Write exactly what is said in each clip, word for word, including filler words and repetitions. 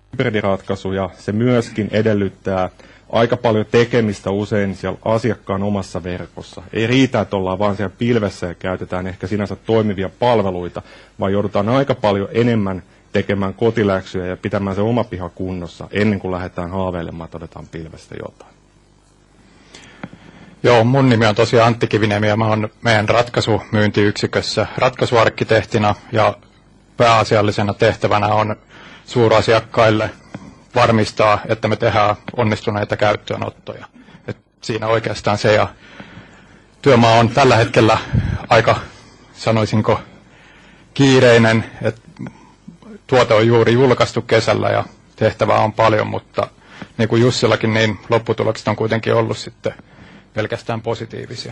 hybridiratkaisuja, se myöskin edellyttää aika paljon tekemistä usein siellä asiakkaan omassa verkossa. Ei riitä, että ollaan vaan siellä pilvessä ja käytetään ehkä sinänsä toimivia palveluita, vaan joudutaan aika paljon enemmän tekemään kotiläksyjä ja pitämään se oma piha kunnossa ennen kuin lähdetään haaveilemaan, että otetaan pilvestä jotain. Joo, mun nimi on tosiaan Antti Kiviniemi ja mä oon meidän ratkaisumyyntiyksikössä ratkaisuarkkitehtina ja pääasiallisena tehtävänä on suurasiakkaille varmistaa, että me tehdään onnistuneita käyttöönottoja. Et siinä oikeastaan se ja työmaa on tällä hetkellä aika, sanoisinko, kiireinen, että tuote on juuri julkaistu kesällä ja tehtävää on paljon, mutta niin kuin Jussillakin, niin lopputulokset on kuitenkin ollut sitten pelkästään positiivisia.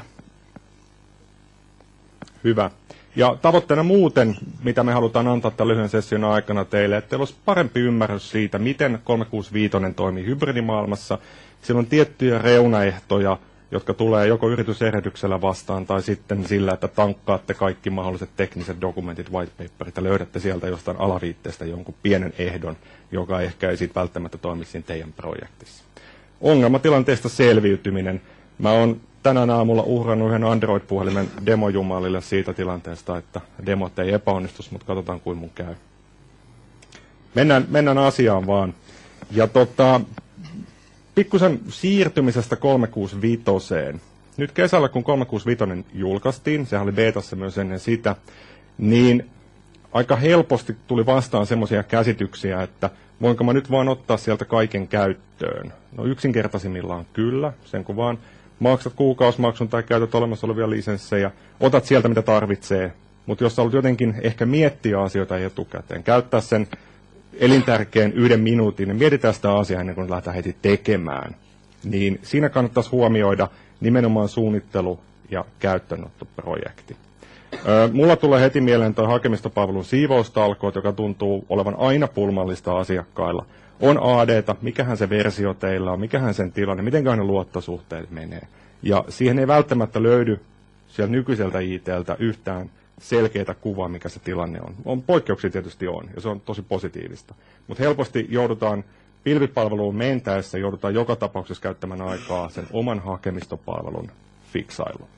Hyvä. Ja tavoitteena muuten, mitä me halutaan antaa tämän lyhyen session aikana teille, että teillä olisi parempi ymmärrys siitä, miten kolmesataakuusikymmentäviisi toimii hybridimaailmassa. Siellä on tiettyjä reunaehtoja, jotka tulee joko yrityserehdyksellä vastaan tai sitten sillä, että tankkaatte kaikki mahdolliset tekniset dokumentit, whitepaperit ja löydätte sieltä jostain alaviitteestä jonkun pienen ehdon, joka ehkä ei siitä välttämättä toimi siinä teidän projektissa. Ongelmatilanteesta selviytyminen. Mä oon tänään aamulla uhrannut yhden Android-puhelimen demojumalille siitä tilanteesta, että demot ei epäonnistu, mutta katsotaan kuin mun käy. Mennään, mennään asiaan vaan. Ja tota, pikkusen siirtymisestä kolmesataakuusikymmentäviisi. Nyt kesällä, kun kolmesataakuusikymmentäviisi julkaistiin, sehän oli betassa myös ennen sitä, niin aika helposti tuli vastaan semmoisia käsityksiä, että voinko mä nyt vaan ottaa sieltä kaiken käyttöön. No yksinkertaisimmillaan kyllä, sen kun vaan maksat kuukausimaksun tai käytät olemassa olevia lisenssejä, otat sieltä mitä tarvitsee, mutta jos sä haluat jotenkin ehkä miettiä asioita etukäteen, käyttää sen elintärkeän yhden minuutin, niin mietitään sitä asiaa ennen kuin lähdetään heti tekemään, niin siinä kannattaisi huomioida nimenomaan suunnittelu- ja käyttöönottoprojekti. Ö, mulla tulee heti mieleen tuo hakemistopalvelun siivoustalkoot, joka tuntuu olevan aina pulmallista asiakkailla. On A D:ta, mikähän se versio teillä on, mikähän sen tilanne, mitenköhän ne luottosuhteet menee. Ja siihen ei välttämättä löydy sieltä nykyiseltä I T:ltä yhtään selkeää kuvaa, mikä se tilanne on. On poikkeuksia tietysti on, ja se on tosi positiivista. Mutta helposti joudutaan pilvipalveluun mentäessä, joudutaan joka tapauksessa käyttämään aikaa sen oman hakemistopalvelun fiksailuun.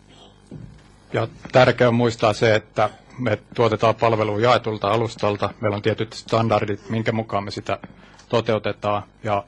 Ja tärkeää on muistaa se, että me tuotetaan palvelua jaetulta alustalta. Meillä on tietyt standardit, minkä mukaan me sitä toteutetaan. Ja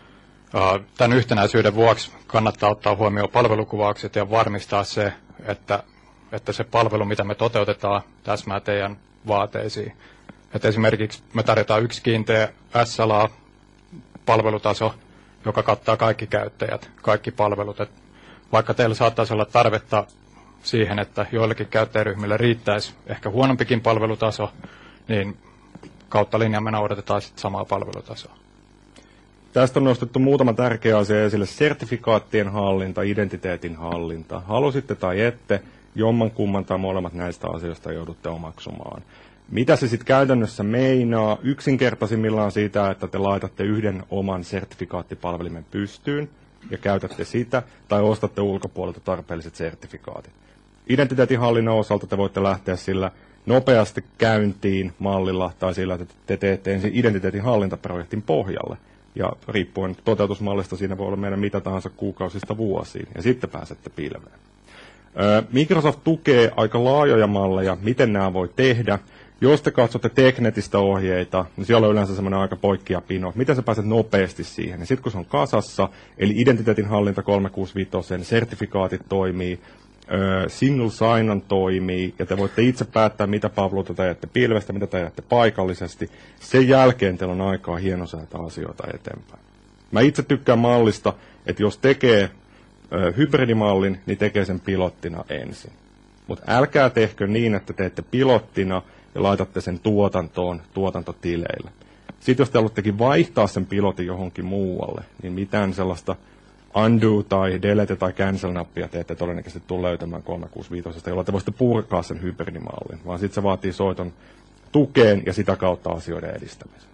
ää, tämän yhtenäisyyden vuoksi kannattaa ottaa huomioon palvelukuvaukset ja varmistaa se, että, että se palvelu, mitä me toteutetaan, täsmää teidän vaateisiin. Että esimerkiksi me tarjotaan yksi kiinteä S L A-palvelutaso, joka kattaa kaikki käyttäjät, kaikki palvelut. Et vaikka teillä saattaisi olla tarvetta siihen, että joillekin käyttäjäryhmille riittäisi ehkä huonompikin palvelutaso, niin kautta linjan me noudatetaan sitten samaa palvelutasoa. Tästä on nostettu muutama tärkeä asia esille. Sertifikaattien hallinta, identiteetin hallinta. Halusitte tai ette, jomman kumman tai molemmat näistä asioista joudutte omaksumaan. Mitä se sitten käytännössä meinaa? Yksinkertaisimmillaan siitä, että te laitatte yhden oman sertifikaattipalvelimen pystyyn ja käytätte sitä, tai ostatte ulkopuolelta tarpeelliset sertifikaatit. Identiteetinhallinnan osalta te voitte lähteä sillä nopeasti käyntiin mallilla, tai sillä, että te teette ensin identiteetinhallintaprojektin pohjalle. Ja riippuen toteutusmallista siinä voi olla meidän mitä tahansa kuukausista vuosiin, ja sitten pääsette pilveen. Microsoft tukee aika laajoja malleja, miten nämä voi tehdä. Jos te katsotte Teknetistä ohjeita, niin siellä on yleensä semmoinen aika poikkeapino, miten sä pääset nopeasti siihen. Ja sitten kun se on kasassa, eli identiteetinhallinta kolmesataakuusikymmentäviisi, sertifikaatit toimii, single sign-on toimii, ja te voitte itse päättää, mitä palveluita te ajatte pilvestä, mitä te ajatte paikallisesti. Sen jälkeen teillä on aikaa hienosäätää asioita eteenpäin. Mä itse tykkään mallista, että jos tekee ö, hybridimallin, niin tekee sen pilottina ensin. Mutta älkää tehkö niin, että teette pilottina ja laitatte sen tuotantoon tuotantotileille. Sitten jos te haluttekin vaihtaa sen pilotin johonkin muualle, niin mitään sellaista undo tai delete tai cancel-nappia te ette todennäköisesti tule löytämään kolmesataakuusikymmentäviisi, jolla te voisitte purkaa sen hybridimallin, vaan sitten se vaatii soiton tukeen ja sitä kautta asioiden edistämisen.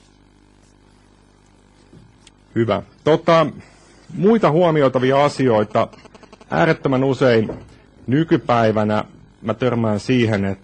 Hyvä. Tota, muita huomioitavia asioita. Äärettömän usein nykypäivänä mä törmään siihen, että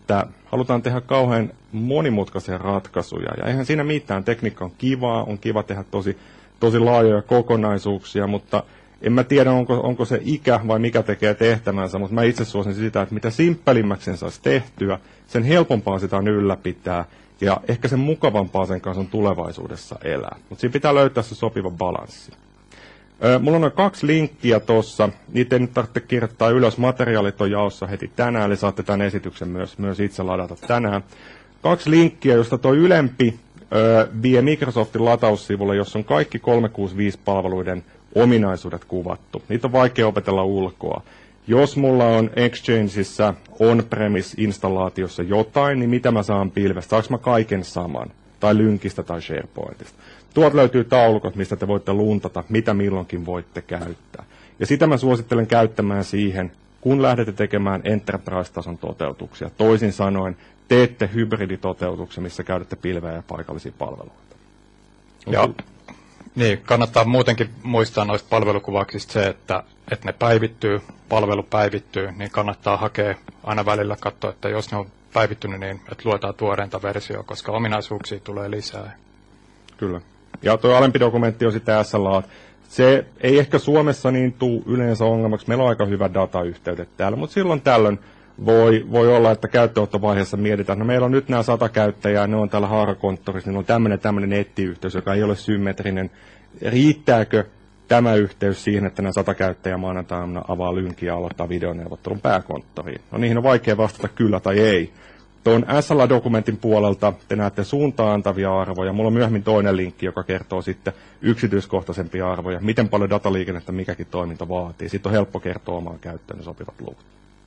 halutaan tehdä kauhean monimutkaisia ratkaisuja. Ja eihän siinä mitään. Tekniikka on kivaa, on kiva tehdä tosi, tosi laajoja kokonaisuuksia, mutta en mä tiedä, onko, onko se ikä vai mikä tekee tehtävänsä, mutta mä itse suosin sitä, että mitä simppelimmäksi sen saisi tehtyä, sen helpompaa sitä on ylläpitää, ja ehkä sen mukavampaa sen kanssa on tulevaisuudessa elää. Mutta siinä pitää löytää se sopiva balanssi. Öö, mulla on noin kaksi linkkiä tuossa. Niitä ei nyt tarvitse kirjoittaa ylös. Materiaalit on jaossa heti tänään, eli saatte tämän esityksen myös, myös itse ladata tänään. Kaksi linkkiä, josta tuo ylempi öö, vie Microsoftin lataussivulle, jossa on kaikki kolmesataakuusikymmentäviisi-palveluiden ominaisuudet kuvattu. Niitä on vaikea opetella ulkoa. Jos mulla on Exchangeissa on-premise-installaatiossa jotain, niin mitä mä saan pilvestä? Saanko mä kaiken saman? Tai Lynkistä tai SharePointista? Tuolta löytyy taulukot, mistä te voitte luntata, mitä milloinkin voitte käyttää. Ja sitä mä suosittelen käyttämään siihen, kun lähdette tekemään enterprise-tason toteutuksia. Toisin sanoen, teette hybriditoteutuksen, missä käytätte pilveä ja paikallisia palveluita. Ja, niin, kannattaa muutenkin muistaa noista palvelukuvauksista se, että, että ne päivittyy, palvelu päivittyy, niin kannattaa hakea aina välillä katsoa, että jos ne on päivittynyt, niin että luetaan tuoreinta versiota, koska ominaisuuksia tulee lisää. Kyllä. Ja tuo alempi dokumentti on sitten S L A. Se ei ehkä Suomessa niin tule yleensä ongelmaksi. Meillä on aika hyvät datayhteydet täällä, mutta silloin tällöin voi, voi olla, että käyttöönottovaiheessa mietitään, että no meillä on nyt nämä sata käyttäjää, ne on täällä haarakonttorissa, niin on tämmöinen tämmöinen nettiyhteys, joka ei ole symmetrinen. Riittääkö tämä yhteys siihen, että nämä sata käyttäjää maanantaina avaa Lynkin ja aloittaa videoneuvottelun pääkonttoriin? No niihin on vaikea vastata kyllä tai ei. Tuon S L A-dokumentin puolelta te näette suuntaan antavia arvoja. Mulla on myöhemmin toinen linkki, joka kertoo sitten yksityiskohtaisempia arvoja, miten paljon dataliikennettä mikäkin toiminta vaatii. Sitten on helppo kertoa omaan käyttöön ne sopivat luvut.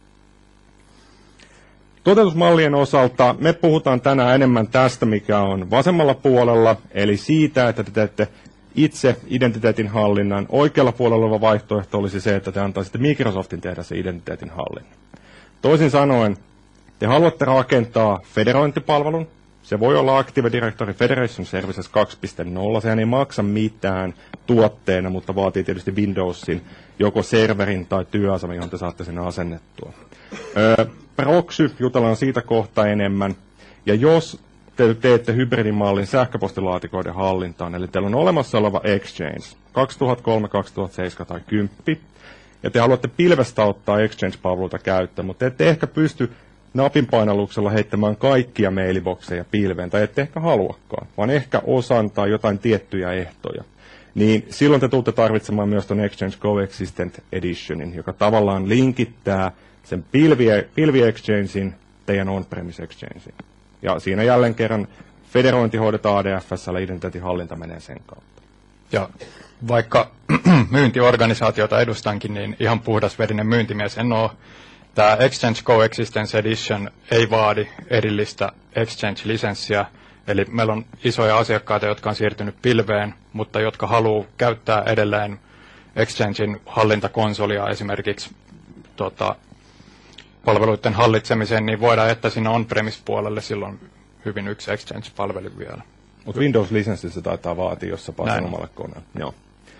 Toteutusmallien osalta me puhutaan tänään enemmän tästä, mikä on vasemmalla puolella, eli siitä, että te teette itse identiteetin hallinnan. Oikealla puolella oleva vaihtoehto olisi se, että te antaisitte Microsoftin tehdä se identiteetin hallinnan. Toisin sanoen, te haluatte rakentaa federointipalvelun. Se voi olla Active Directory Federation Services kaksi piste nolla. Sehän ei maksa mitään tuotteena, mutta vaatii tietysti Windowsin joko serverin tai työasema, johon te saatte sen asennettua. Öö, proxy, jutellaan siitä kohta enemmän. Ja jos te teette hybridimallin sähköpostilaatikoiden hallintaan, eli teillä on olemassa oleva Exchange kaksituhattakolme, kaksituhattaseitsemän tai kymmenen, ja te haluatte pilvestä ottaa Exchange-palveluita käyttöön, mutta ette ehkä pysty napinpainalluksella heittämään kaikkia mailboxeja pilveen, tai ette ehkä haluakaan, vaan ehkä osan tai jotain tiettyjä ehtoja. Niin silloin te tulette tarvitsemaan myös tuon Exchange Coexistent Editionin, joka tavallaan linkittää sen pilvi, pilvi Exchangein teidän on-premise Exchangein. Ja siinä jälleen kerran federointi hoidetaan A D F S, identiteetinhallinta menee sen kautta. Ja vaikka myyntiorganisaatiota edustankin, niin ihan puhdasverinen myyntimies en ole. Tämä Exchange Coexistence Edition ei vaadi erillistä Exchange-lisenssiä, eli meillä on isoja asiakkaita, jotka on siirtynyt pilveen, mutta jotka haluaa käyttää edelleen Exchangein hallintakonsolia esimerkiksi tota, palveluiden hallitsemiseen, niin voidaan jättää sinne on-premise-puolelle silloin hyvin yksi Exchange-palvelu vielä. Mutta Windows-lisenssissä taitaa vaatia, jos sä paat omalle koneelle. Joo.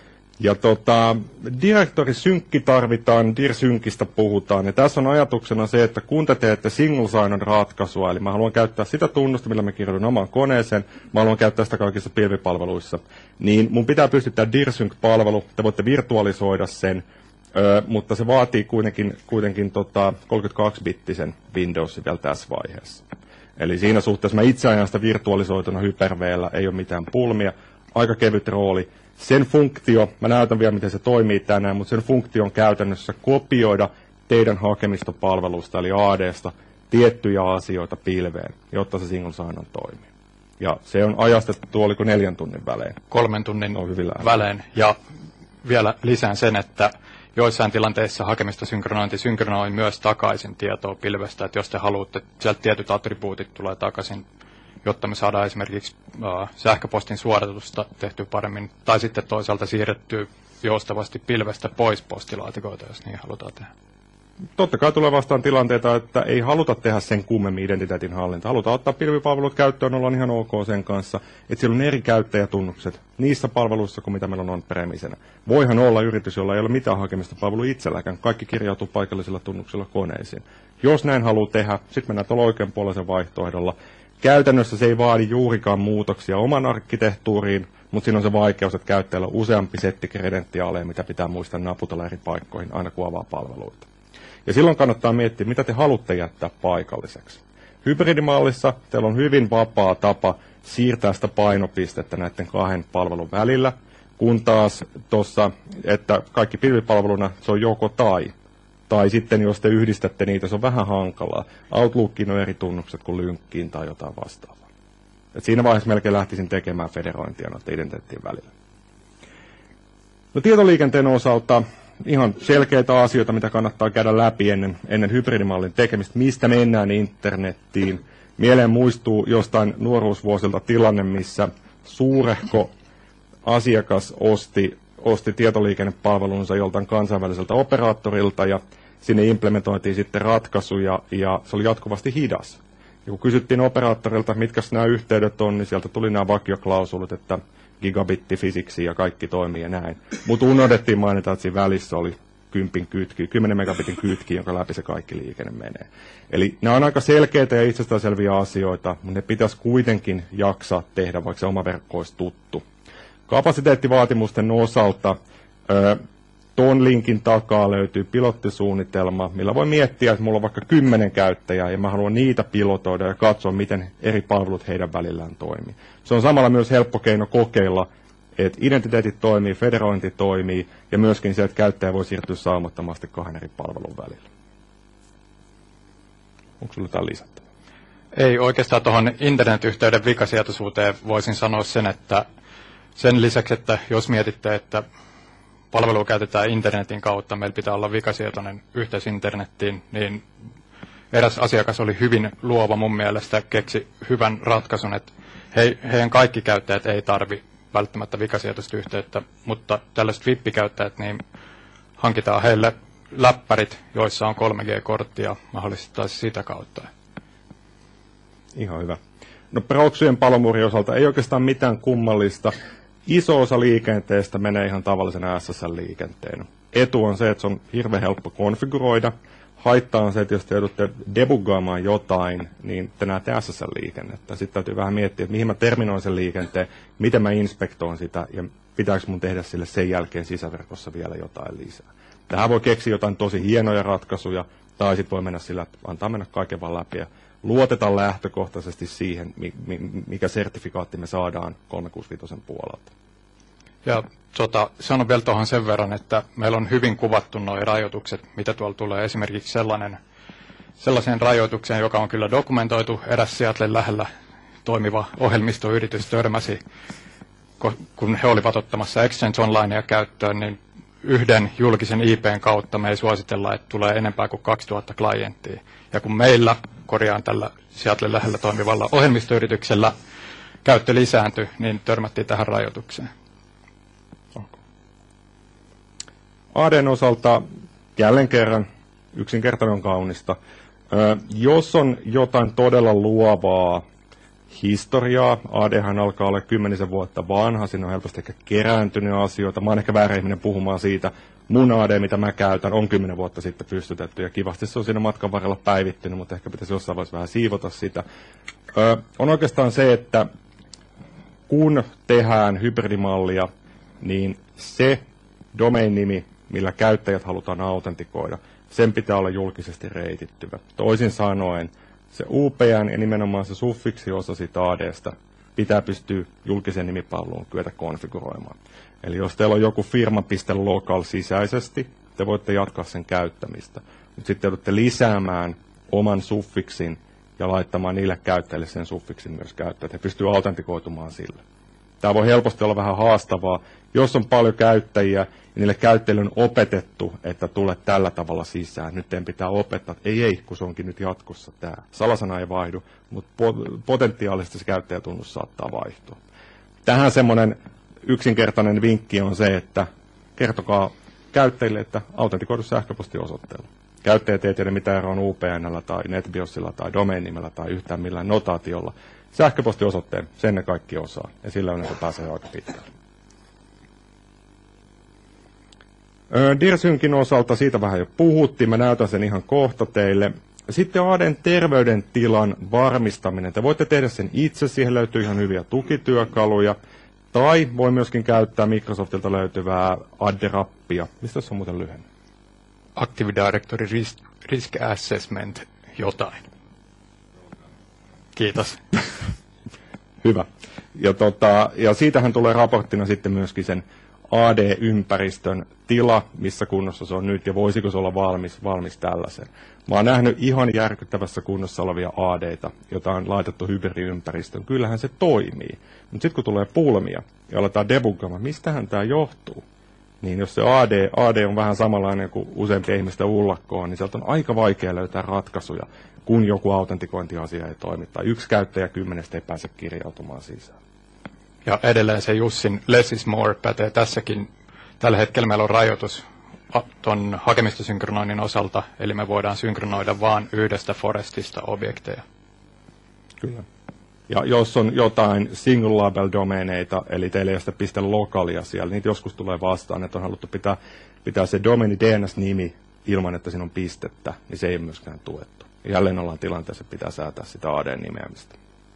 Ja tota, direktorisynkki tarvitaan, dirsynkistä puhutaan, ja tässä on ajatuksena se, että kun te teette single sign-on ratkaisua, eli mä haluan käyttää sitä tunnusta, millä mä kirjoitan omaan koneeseen, mä haluan käyttää sitä kaikissa pilvipalveluissa, niin mun pitää pystyttää dirsync-palvelu, te voitte virtualisoida sen, ö, mutta se vaatii kuitenkin, kuitenkin tota kolmekymmentäkaksi-bittisen Windowsin vielä tässä vaiheessa. Eli siinä suhteessa mä itse ajan sitä virtualisoituna Hyper-V:llä, ei ole mitään pulmia, aika kevyt rooli. Sen funktio, mä näytän vielä miten se toimii tänään, mutta sen funktio on käytännössä kopioida teidän hakemistopalvelusta eli A D:sta tiettyjä asioita pilveen, jotta se single sign-on toimii. Ja se on ajastettu, oliko neljän tunnin välein? Kolmen tunnin välein. Ja vielä lisään sen, että joissain tilanteissa hakemistosynkronointi synkronoi myös takaisin tietoa pilvestä, että jos te haluatte, että sieltä tietyt attribuutit tulee takaisin, jotta me saadaan esimerkiksi uh, sähköpostin suoritusta tehtyä paremmin, tai sitten toisaalta siirrettyä joustavasti pilvestä pois postilaatikoita, jos niin halutaan tehdä. totta kai tulee vastaan tilanteita, että ei haluta tehdä sen kummemmin identiteetin hallinta. Halutaan ottaa pilvipalvelut käyttöön, ollaan ihan ok sen kanssa, että siellä on eri käyttäjätunnukset niissä palveluissa kuin mitä meillä on on-premisenä. Voihan olla yritys, jolla ei ole mitään hakemista palvelu itselläkään. Kaikki kirjautuu paikallisilla tunnuksilla koneisiin. Jos näin haluaa tehdä, sitten mennään tuolla oikeanpuoleisen vaihtoehdolla. Käytännössä se ei vaadi juurikaan muutoksia oman arkkitehtuuriin, mutta siinä on se vaikeus, että käyttäjällä on useampi setti kredentiaaleja, mitä pitää muistaa naputella eri paikkoihin aina kun avaa palveluita. Ja silloin kannattaa miettiä, mitä te haluatte jättää paikalliseksi. Hybridimallissa teillä on hyvin vapaa tapa siirtää sitä painopistettä näiden kahden palvelun välillä, kun taas tuossa, että kaikki pilvipalveluna se on joko tai. Tai sitten jos te yhdistätte niitä, se on vähän hankalaa. Outlookiin on eri tunnukset kuin Lynkkiin tai jotain vastaavaa. Et siinä vaiheessa melkein lähtisin tekemään federointia noiden identiteettien välillä. No, tietoliikenteen osalta ihan selkeitä asioita, mitä kannattaa käydä läpi ennen, ennen hybridimallin tekemistä. Mistä mennään internettiin? Mieleen muistuu jostain nuoruusvuosilta tilanne, missä suurehko asiakas osti, osti tietoliikennepalvelunsa joltain kansainväliseltä operaattorilta ja sinne implementoitiin sitten ratkaisuja ja se oli jatkuvasti hidas. Ja kun kysyttiin operaattorilta, mitkä nämä yhteydet on, niin sieltä tuli nämä vakioklausulit, että gigabittifisiksi ja kaikki toimii ja näin. Mutta unohdettiin mainita, että siinä välissä oli kympin kytki, kymmenen megabitin kytki, jonka läpi se kaikki liikenne menee. Eli nämä on aika selkeitä ja itsestäänselviä asioita, mutta ne pitäisi kuitenkin jaksaa tehdä, vaikka se oma verkko olisi tuttu. Kapasiteettivaatimusten osalta ö, tuon linkin takaa löytyy pilottisuunnitelma, millä voi miettiä, että mulla on vaikka kymmenen käyttäjää ja mä haluan niitä pilotoida ja katsoa, miten eri palvelut heidän välillään toimii. Se on samalla myös helppo keino kokeilla, että identiteetit toimii, federointi toimii ja myöskin se, että käyttäjä voi siirtyä saumattomasti kahden eri palvelun välillä. Onko sinulla jotain lisättävää? Ei oikeastaan tuohon internetyhteyden vikasietoisuuteen voisin sanoa sen, että sen lisäksi, että jos mietitte, että palvelua käytetään internetin kautta, meillä pitää olla vikasietoinen yhteys internettiin, niin eräs asiakas oli hyvin luova mun mielestä, keksi hyvän ratkaisun, että he, heidän kaikki käyttäjät ei tarvi välttämättä vikasietoista yhteyttä, mutta tällaiset V I P-käyttäjät, niin hankitaan heille läppärit, joissa on kolme G-kortti ja mahdollisesti sitä kautta. Ihan hyvä. No, proxyjen palomuurin osalta ei oikeastaan mitään kummallista. Iso osa liikenteestä menee ihan tavallisena S S L-liikenteen. Etu on se, että se on hirveän helppo konfiguroida. Haitta on se, että jos te joudutte debuggaamaan jotain, niin te näette S S L-liikennettä. Sitten täytyy vähän miettiä, että mihin mä terminoin sen liikenteen, miten mä inspektoin sitä ja pitääkö mun tehdä sille sen jälkeen sisäverkossa vielä jotain lisää. Tähän voi keksiä jotain tosi hienoja ratkaisuja, tai sitten voi mennä sillä, että antaa mennä kaiken vaan läpi ja luotetaan lähtökohtaisesti siihen, mikä sertifikaatti me saadaan kolmesataakuusikymmentäviisi puolelta. Ja tota, sanon vielä tuohon sen verran, että meillä on hyvin kuvattu nuo rajoitukset, mitä tuolla tulee. Esimerkiksi sellainen, sellaiseen rajoitukseen, joka on kyllä dokumentoitu. Eräs Seattlen lähellä toimiva ohjelmistoyritys törmäsi, kun he olivat ottamassa Exchange Onlinea käyttöön, niin yhden julkisen I P:n kautta me ei suositella, että tulee enempää kuin kaksituhatta klienttia. Ja kun meillä, korjaan tällä Seattlen lähellä toimivalla ohjelmistoyrityksellä, käyttö lisääntyi, niin törmättiin tähän rajoitukseen. A D:n osalta jälleen kerran yksinkertainen on kaunista. Ö, jos on jotain todella luovaa historiaa, A D:han alkaa olla kymmenisen vuotta vanha, siinä on helposti ehkä kerääntynyt asioita. Mä oon ehkä väärä ihminen puhumaan siitä. Mun A D, mitä mä käytän, on kymmenen vuotta sitten pystytetty ja kivasti se on siinä matkan varrella päivittynyt, mutta ehkä pitäisi jossain vaiheessa vähän siivota sitä. Ö, on oikeastaan se, että kun tehdään hybridimallia, niin se domain-nimi, millä käyttäjät halutaan autentikoida, sen pitää olla julkisesti reitittyvä. Toisin sanoen, se U P N ja nimenomaan se suffiksi-osa siitä A D:stä pitää pystyä julkisen nimipalveluun kyetä konfiguroimaan. Eli jos teillä on joku firma.local sisäisesti, te voitte jatkaa sen käyttämistä. Mutta sitten joudutte lisäämään oman suffiksin ja laittamaan niille käyttäjille sen suffiksin myös käyttöön, että he pystyvät autentikoitumaan sille. Tämä voi helposti olla vähän haastavaa. Jos on paljon käyttäjiä ja niille käyttäjille on opetettu, että tule tällä tavalla sisään, nyt teidän pitää opettaa, että ei, ei, kun se onkin nyt jatkossa tämä. Salasana ei vaihdu, mutta potentiaalisesti se käyttäjätunnus saattaa vaihtua. Tähän semmoinen yksinkertainen vinkki on se, että kertokaa käyttäjille, että autentikoidu sähköpostiosoitteella. Käyttäjät ei tiedä, mitä eroa on U P N:llä tai NetBIOSilla tai domain-nimellä tai yhtään millään notaatiolla. Sähköpostiosoitteen, sen ne kaikki osaa, ja sillä on, että pääsee aika pitkälle. DIRSYNKin osalta siitä vähän jo puhuttiin, mä näytän sen ihan kohta teille. Sitten A D:n terveydentilan varmistaminen. Te voitte tehdä sen itse, siihen löytyy ihan hyviä tukityökaluja. Tai voi myöskin käyttää Microsoftilta löytyvää A D-rappia. Mistä se on muuten lyhenne? Active Directory Risk, Risk Assessment jotain. Kiitos. Hyvä. Ja, tota, ja siitähän tulee raporttina sitten myöskin sen A D-ympäristön tila, missä kunnossa se on nyt, ja voisiko se olla valmis, valmis tällaisen. Mä oon nähnyt ihan järkyttävässä kunnossa olevia A D:itä, joita on laitettu hybridiympäristöön. Kyllähän se toimii. Mutta sitten kun tulee pulmia ja aletaan debuggaamaan, mistähän tämä johtuu, niin jos se A D, A D on vähän samanlainen kuin useampia ihmistä ullakkoon, niin sieltä on aika vaikea löytää ratkaisuja, kun joku autentikointiasia ei toimi, tai yksi käyttäjä kymmenestä ei pääse kirjautumaan sisään. Ja edelleen se Jussin less is more pätee tässäkin. Tällä hetkellä meillä on rajoitus tuon hakemistosynkronoinnin osalta, eli me voidaan synkronoida vain yhdestä forestista objekteja. Kyllä. Ja jos on jotain single label domaineita, eli teillä ei ole sitä piste lokalia siellä, niitä joskus tulee vastaan, että on haluttu pitää, pitää se domaini D N S-nimi ilman, että siinä on pistettä, niin se ei ole myöskään tuettu. Jälleen ollaan tilanteessa, että pitää säätää sitä A D-nimeämistä.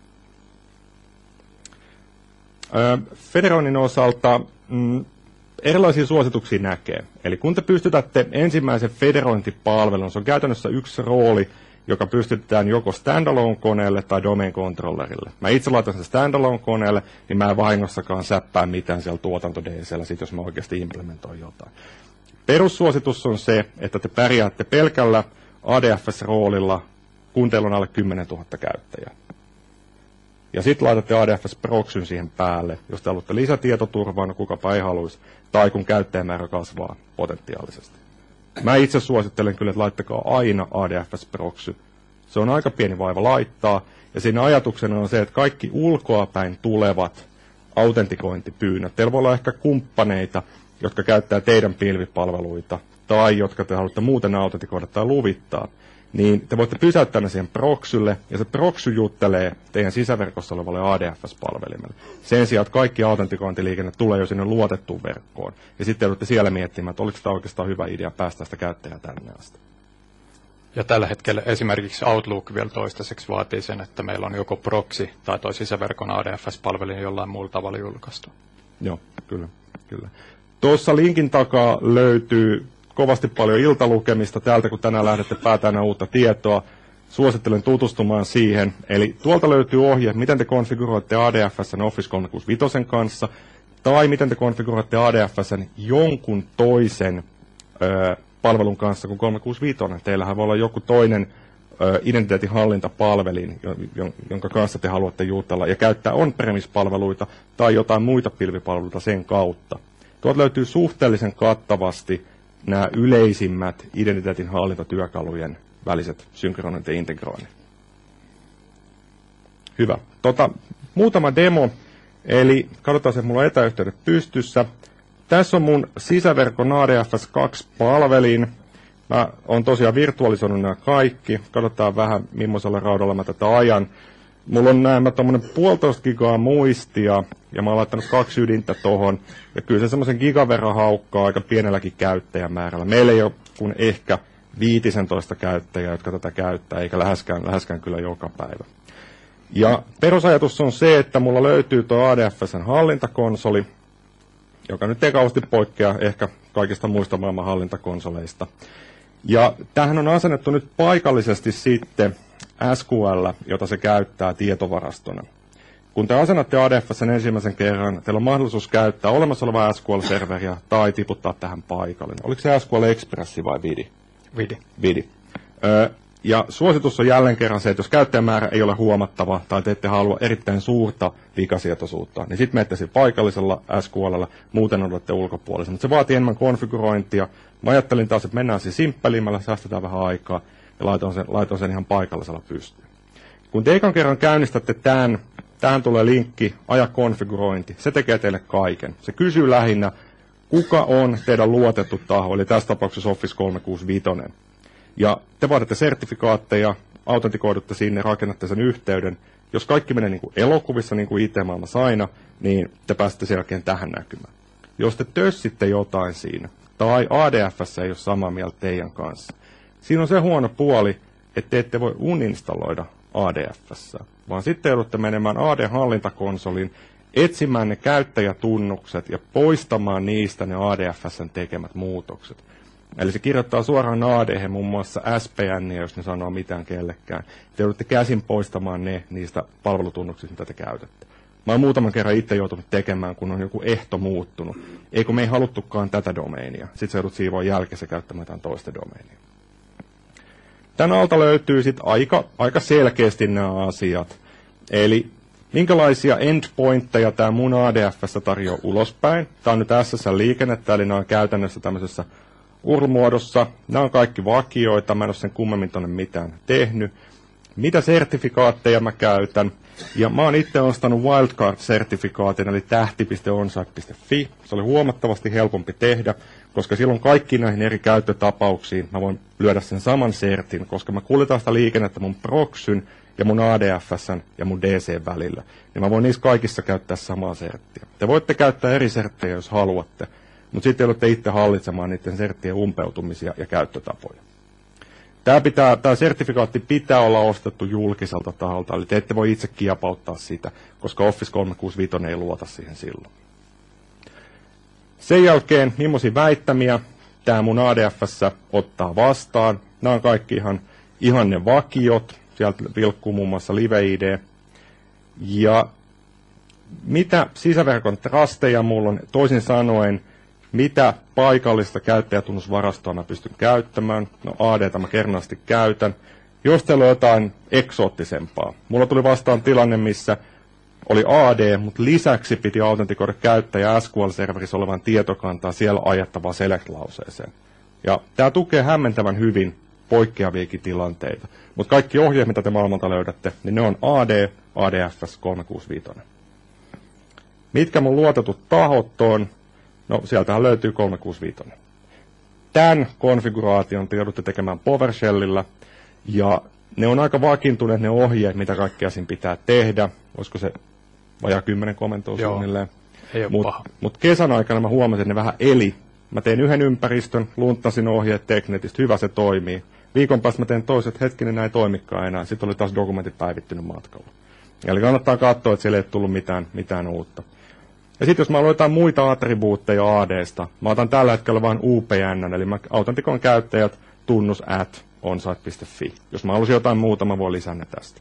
Federonin osalta mm, erilaisia suosituksia näkee. Eli kun te pystytätte ensimmäisen federointipalvelun, se on käytännössä yksi rooli, joka pystytetään joko standalone-koneelle tai domain controllerille. Mä itse laitan sen standalone-koneelle, niin mä en vahingossakaan säppää mitään siellä tuotanto D C:llä, sit jos mä oikeasti implementoin jotain. Perussuositus on se, että te pärjäätte pelkällä A D F S-roolilla, kun teillä on alle kymmenen tuhatta käyttäjää. Ja sitten laitatte A D F S-proxyn siihen päälle, jos te haluatte lisätietoturvaa, no kukapa ei haluaisi, tai kun käyttäjämäärä kasvaa potentiaalisesti. Mä itse suosittelen kyllä, että laittakaa aina A D F S-proxy. Se on aika pieni vaiva laittaa, ja siinä ajatuksena on se, että kaikki ulkoapäin tulevat autentikointipyynnöt, teillä voi olla ehkä kumppaneita, jotka käyttää teidän pilvipalveluita, tai jotka te haluatte muuten autentikoida tai luvittaa, niin te voitte pysäyttää ne siihen proxylle, ja se proxy juttelee teidän sisäverkossa olevalle A D F S-palvelimelle. Sen sijaan, että kaikki autentikointiliikenne tulee jo sinne luotettuun verkkoon. Ja sitten joudutte siellä miettimään, että oliko tämä oikeastaan hyvä idea päästä sitä käyttäjää tänne asti. Ja tällä hetkellä esimerkiksi Outlook vielä toistaiseksi vaatii sen, että meillä on joko proxy tai toi sisäverkon A D F S-palvelin jollain muulla tavalla julkaistu. Joo, kyllä, kyllä. Tuossa linkin takaa löytyy kovasti paljon iltalukemista täältä, kun tänään lähdette päätään uutta tietoa. Suosittelen tutustumaan siihen. Eli tuolta löytyy ohje, miten te konfiguroitte A D F S:n Office kolmesataakuusikymmentäviisi kanssa, tai miten te konfiguroitte A D F S:n jonkun toisen ö, palvelun kanssa kuin kolmesataakuusikymmentäviisi. Teillähän voi olla joku toinen ö, identiteetin hallintapalvelin, jonka kanssa te haluatte jutella, ja käyttää on-premise-palveluita tai jotain muita pilvipalveluita sen kautta. Tuolta löytyy suhteellisen kattavasti nämä yleisimmät identiteetin hallintatyökalujen väliset synkronointi ja integroinnit. Hyvä. Tota, muutama demo, eli katsotaan se, että mulla on etäyhteydet pystyssä. Tässä on mun sisäverkon A D F S kaksi palvelin. Mä oon tosiaan virtualisoinut nämä kaikki. Katsotaan vähän, millaisella raudalla mä tätä ajan. Mulla on näemmä tommonen puolitoista gigaa muistia, ja mä oon laittanut kaksi ydintä tohon. Ja kyllä se semmoisen gigan verran haukkaa aika pienelläkin käyttäjämäärällä. Meillä ei ole kuin ehkä viisitoista käyttäjää, jotka tätä käyttää, eikä läheskään, läheskään kyllä joka päivä. Ja perusajatus on se, että mulla löytyy tuo A D F S:n hallintakonsoli, joka nyt ei kauheasti poikkea ehkä kaikista muista maailman hallintakonsoleista. Ja tämähän on asennettu nyt paikallisesti sitten S Q L, jota se käyttää tietovarastona. Kun te asennatte A D F S:n ensimmäisen kerran, teillä on mahdollisuus käyttää olemassa olevaa S Q L-serveriä tai tiputtaa tähän paikalle. Oliko se S Q L Expressi vai Vidi? Vidi. Vidi. Ö, ja suositus on jälleen kerran se, että jos käyttäjämäärä ei ole huomattava tai te ette halua erittäin suurta vikasietoisuutta, niin sitten menette paikallisella S Q L:llä, muuten odotatte ulkopuolella. Mutta se vaatii enemmän konfigurointia. Mä ajattelin taas, että mennään siis simppelimällä, säästetään vähän aikaa ja laitoin sen, laitoin sen ihan paikallisella pystyyn. Kun te ekan kerran käynnistätte tämän, tähän tulee linkki, aja konfigurointi. Se tekee teille kaiken. Se kysyy lähinnä, kuka on teidän luotettu taho, eli tässä tapauksessa Office kolmesataakuusikymmentäviisi. Ja te vaaditte sertifikaatteja, autentikoidutte sinne, rakennatte sen yhteyden. Jos kaikki menee niin kuin elokuvissa, niin kuin I T-maailmassa aina, niin te pääsette sen jälkeen tähän näkymään. Jos te tössitte jotain siinä, tai A D F:ssä ei ole samaa mieltä teidän kanssa, siinä on se huono puoli, että te ette voi uninstalloida A D F:ssä, vaan sitten joudutte menemään A D-hallintakonsoliin, etsimään ne käyttäjätunnukset ja poistamaan niistä ne A D F:n tekemät muutokset. Eli se kirjoittaa suoraan A D:hen muun muassa S P N, jos ne sanoo mitään kellekään. Te joudutte käsin poistamaan ne niistä palvelutunnuksista, mitä te käytätte. Mä oon muutaman kerran itse joutunut tekemään, kun on joku ehto muuttunut. Eikö me ei haluttukaan tätä domeinia. Sitten sä joudut siivoa jälkeen käyttämään tämän toista domeinia. Tän alta löytyy sitten aika, aika selkeästi nämä asiat. Eli minkälaisia endpointteja tämä mun A D F:ssä tarjoaa ulospäin. Tämä on nyt S S L-liikennettä, eli nämä on käytännössä tämmöisessä U R L-muodossa. Nämä on kaikki vakioita, mä en ole sen kummemmin tuonne mitään tehnyt. Mitä sertifikaatteja mä käytän? Ja mä oon itse ostanut Wildcard-sertifikaatin, eli tähti piste onsite piste fi. Se oli huomattavasti helpompi tehdä, koska silloin kaikki näihin eri käyttötapauksiin mä voin lyödä sen saman sertin, koska mä kuljetan sitä liikennettä mun proxyn ja mun A D F:n ja mun D C:n välillä. Niin mä voin niissä kaikissa käyttää samaa serttiä. Te voitte käyttää eri serttejä, jos haluatte, mutta sitten joudutte itse hallitsemaan niiden serttien umpeutumisia ja käyttötapoja. Tämä, pitää, tämä sertifikaatti pitää olla ostettu julkiselta taholta, eli te ette voi itse kiepauttaa sitä, koska Office kolmesataakuusikymmentäviisi ei luota siihen silloin. Sen jälkeen, millaisia väittämiä tämä mun A D F:ssä ottaa vastaan. Nämä on kaikki ihan, ihan ne vakiot, sieltä vilkkuu muun muassa Live I D. Ja mitä sisäverkon trusteja mulla on, toisin sanoen, mitä paikallista käyttäjätunnusvarastoa mä pystyn käyttämään. No A D:tä mä kernaasti käytän. Jos teillä on jotain eksoottisempaa. Mulla tuli vastaan tilanne, missä oli A D, mutta lisäksi piti autentikoida käyttäjä S Q L-serverissä olevan tietokantaa siellä ajettavaa select-lauseeseen. Ja tämä tukee hämmentävän hyvin poikkeaviakin tilanteita. Mutta kaikki ohjeet, mitä te maailmalta löydätte, niin ne on A D, A D F S kolmesataakuusikymmentäviisi. Mitkä mun luotetut tahot on? No, sieltähän löytyy kolmesataakuusikymmentäviisi. Tämän konfiguraation te joudutte tekemään PowerShellillä, ja ne on aika vakiintuneet ne ohjeet, mitä kaikkea siinä pitää tehdä. Olisiko se vajaa kymmenen komentoa suunnilleen? Mutta mut kesän aikana mä huomasin, että ne vähän eli. Mä tein yhden ympäristön, lunttasin ohjeet Teknetistä, hyvä se toimii. Viikon päästä mä teen toiset, hetkinen, näin ei toimikaan enää. Sitten oli taas dokumentit päivittynyt matkalla. Eli kannattaa katsoa, että siellä ei tullut mitään, mitään uutta. Ja sitten jos mä aloitan muita attribuutteja A D:sta, mä otan tällä hetkellä vain U P N, eli mä autentikon käyttäjät tunnus at onsite piste fi. Jos mä haluaisin jotain muuta, mä voin lisänne tästä.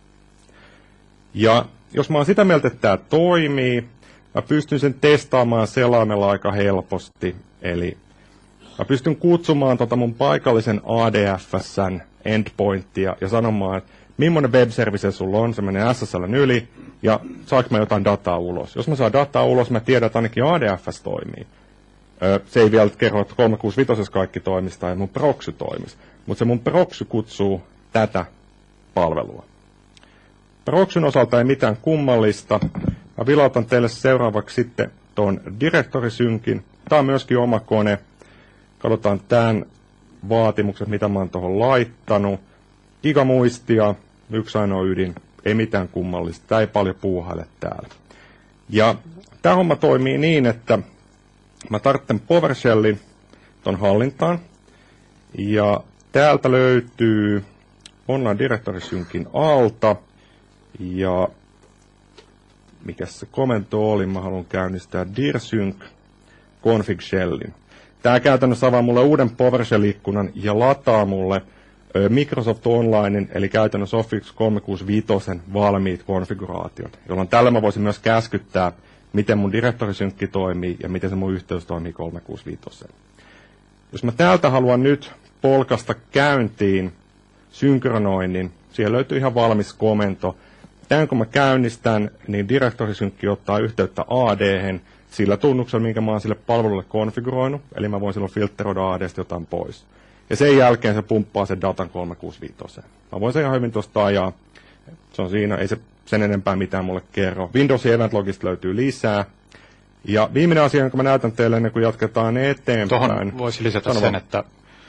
Ja jos mä oon sitä mieltä, että tämä toimii, mä pystyn sen testaamaan selaimella aika helposti. Eli mä pystyn kutsumaan tota mun paikallisen A D F S:n endpointtia ja sanomaan, että millainen web-service sulla on, se menee S S L:n yli, ja saanko mä jotain dataa ulos. Jos mä saan dataa ulos, mä tiedän, että ainakin A D F S toimii. Öö, se ei vielä kerro, että kolmesataakuusikymmentäviisi kaikki toimisi tai mun proxy toimisi, mutta se mun proxy kutsuu tätä palvelua. Proxyn osalta ei mitään kummallista. Mä vilautan teille seuraavaksi sitten tuon direktorisynkin. Tää on myöskin oma kone. Katsotaan tämän vaatimukset, mitä mä oon tuohon laittanut. Gigamuistia, yksi ainoa ydin, ei mitään kummallista, tää ei paljon puuhaile täällä. Ja tämä homma toimii niin, että mä tarvitsen PowerShellin ton hallintaan, ja täältä löytyy Online Directory Syncin alta, ja mikä se komento oli, mä haluan käynnistää dirsync config shellin. Tää käytännössä avaa mulle uuden PowerShell-ikkunan ja lataa mulle Microsoft Onlinein, eli käytännössä Office kolmesataakuusikymmentäviisi valmiit konfiguraatiot, jolloin tällä mä voisin myös käskyttää, miten mun direktorisynkki toimii ja miten se mun yhteys toimii kolmesataakuusikymmentäviisi. Jos mä täältä haluan nyt polkasta käyntiin synkronoinnin, siellä löytyy ihan valmis komento. Tämän kun mä käynnistän, niin direktorisynkki ottaa yhteyttä A D:hen sillä tunnuksella, minkä mä oon sille palvelulle konfiguroinut, eli mä voin silloin filtteroida A D:stä jotain pois. Ja sen jälkeen se pumppaa sen datan kolmesataakuusikymmentäviisi. Mä voin sen ihan hyvin tuosta ajaa. Se on siinä, ei se sen enempää mitään mulle kerro. Windowsin Event Logista löytyy lisää. Ja viimeinen asia, jonka mä näytän teille ennen kuin jatketaan eteenpäin. Tuohon voisi lisätä Sano sen, vaan. että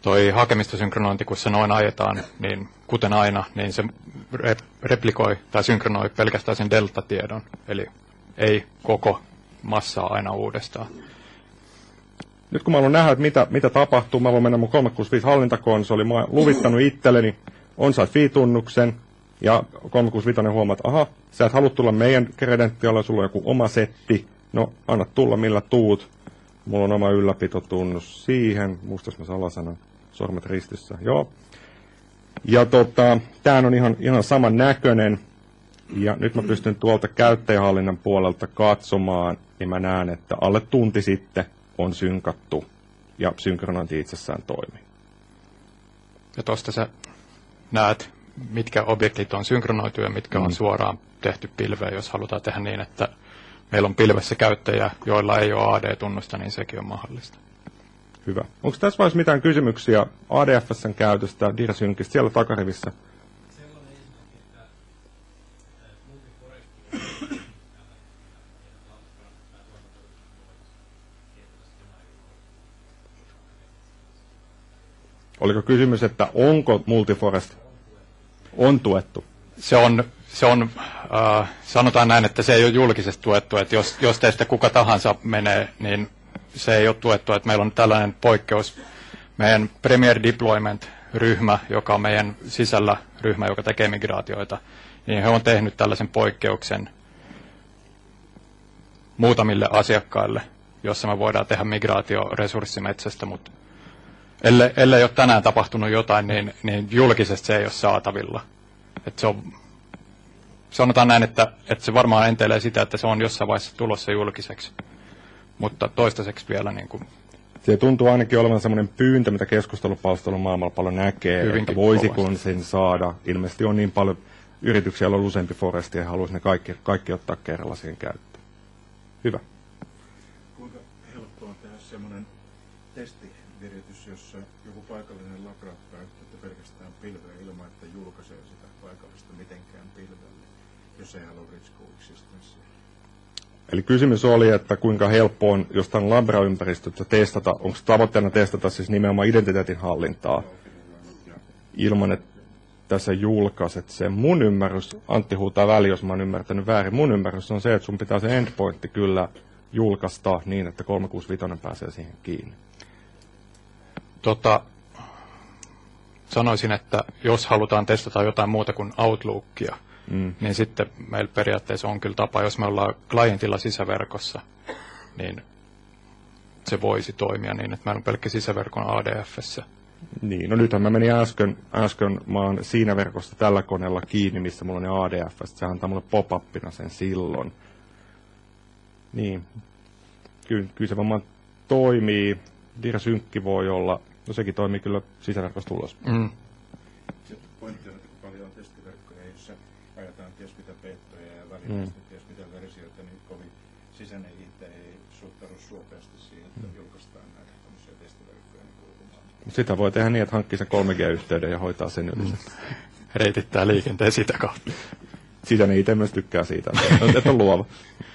toi hakemistosynkronointi, kun se noin ajetaan, niin kuten aina, niin se rep- replikoi tai synkronoi pelkästään sen delta-tiedon, eli ei koko massaa aina uudestaan. Nyt kun mä haluan nähdä, että mitä, mitä tapahtuu, mä voin mennä mun kolmesataakuusikymmentäviisi hallintakonsoli, mä oon luvittanut itselleni on-site-fee-tunnuksen, ja kolmesataakuusikymmentäviisi huomaa, että aha, sä et halua tulla meidän kredentialle, sulla on joku oma setti, no anna tulla millä tuut, mulla on oma ylläpitotunnus siihen, muistas mä salasanan, sormet ristissä, joo. Ja tota, tää on ihan, ihan saman näköinen, ja nyt mä pystyn tuolta käyttäjähallinnan puolelta katsomaan, niin mä näen, että alle tunti sitten on synkattu, ja synkronointi itsessään toimii. Ja tuosta sä näet, mitkä objektit on synkronoitu ja mitkä mm. on suoraan tehty pilveen, jos halutaan tehdä niin, että meillä on pilvessä käyttäjiä, joilla ei ole A D-tunnusta, niin sekin on mahdollista. Hyvä. Onko tässä vaiheessa mitään kysymyksiä A D F S:n käytöstä, DIRSynkistä siellä takarivissä? Oliko kysymys, että onko Multiforest on tuettu? Se on, se on äh, sanotaan näin, että se ei ole julkisesti tuettu, että jos, jos teistä kuka tahansa menee, niin se ei ole tuettu, että meillä on tällainen poikkeus. Meidän Premier Deployment-ryhmä, joka on meidän sisällä ryhmä, joka tekee migraatioita, niin he on tehnyt tällaisen poikkeuksen muutamille asiakkaille, jossa me voidaan tehdä migraatio resurssimetsästä, mutta ellei, ellei ole tänään tapahtunut jotain, niin, niin julkisesti se ei ole saatavilla. Että se on, sanotaan näin, että, että se varmaan entelee sitä, että se on jossain vaiheessa tulossa julkiseksi, mutta toistaiseksi vielä niin kuin se tuntuu ainakin olevan semmoinen pyyntö, mitä keskustelupalstelun maailmalla paljon näkee, hyvinkin että voisiko sen saada. Ilmeisesti on niin paljon yrityksiä, joilla on useampi foresti ja haluaisi ne kaikki, kaikki ottaa kerralla siihen käyttöön. Hyvä. Kuinka helppoa on tehdä semmoinen testiviritys, jossa joku paikallinen labra käyttää pelkästään pilveä ilman, että julkaisee sitä paikallista mitenkään pilvelle, jos ei halua rich coexistenceä? Eli kysymys oli, että kuinka helppo on jostain labra-ympäristöstä testata, onko tavoitteena testata siis nimenomaan identiteetin hallintaa, ilman että tässä julkaiset sen. Mun ymmärrys, Antti huutaa väliin, jos mä oon ymmärtänyt väärin, mun ymmärrys on se, että sun pitää se endpointti kyllä julkaista niin, että kolmesataakuusikymmentäviisi pääsee siihen kiinni. Tota, sanoisin, että jos halutaan testata jotain muuta kuin Outlookia, Mm. niin sitten meillä periaatteessa on kyllä tapa, jos me ollaan klientilla sisäverkossa, niin se voisi toimia niin, että meillä on pelkkä sisäverkon A D F:ssä. Niin, no nythän mä menin äsken, äsken mä oon siinä verkossa tällä koneella kiinni, missä mulla on ne A D F, se antaa mulle pop-upina sen silloin. Niin, kyllä, kyllä se varmaan toimii, DIRSynkki voi olla, no sekin toimii kyllä sisäverkossa tulos. Mm. Sitten pointti on, että kun paljon on testiverkkoja, joissa ajetaan ties mitä peittoja ja välillisesti mm. ties mitä versioita, niin kovin sisäinen I T ei suhtaudu suopeasti siihen, että mm. julkaistaan näitä tämmöisiä testiverkkoja niin ulkomaan. Sitä voi tehdä niin, että hankkii sen kolme G-yhteyden ja hoitaa sen yleisesti. Mm. Reitittää liikenteen sitä kautta. Sisäinen I T myös tykkää siitä, että on luova.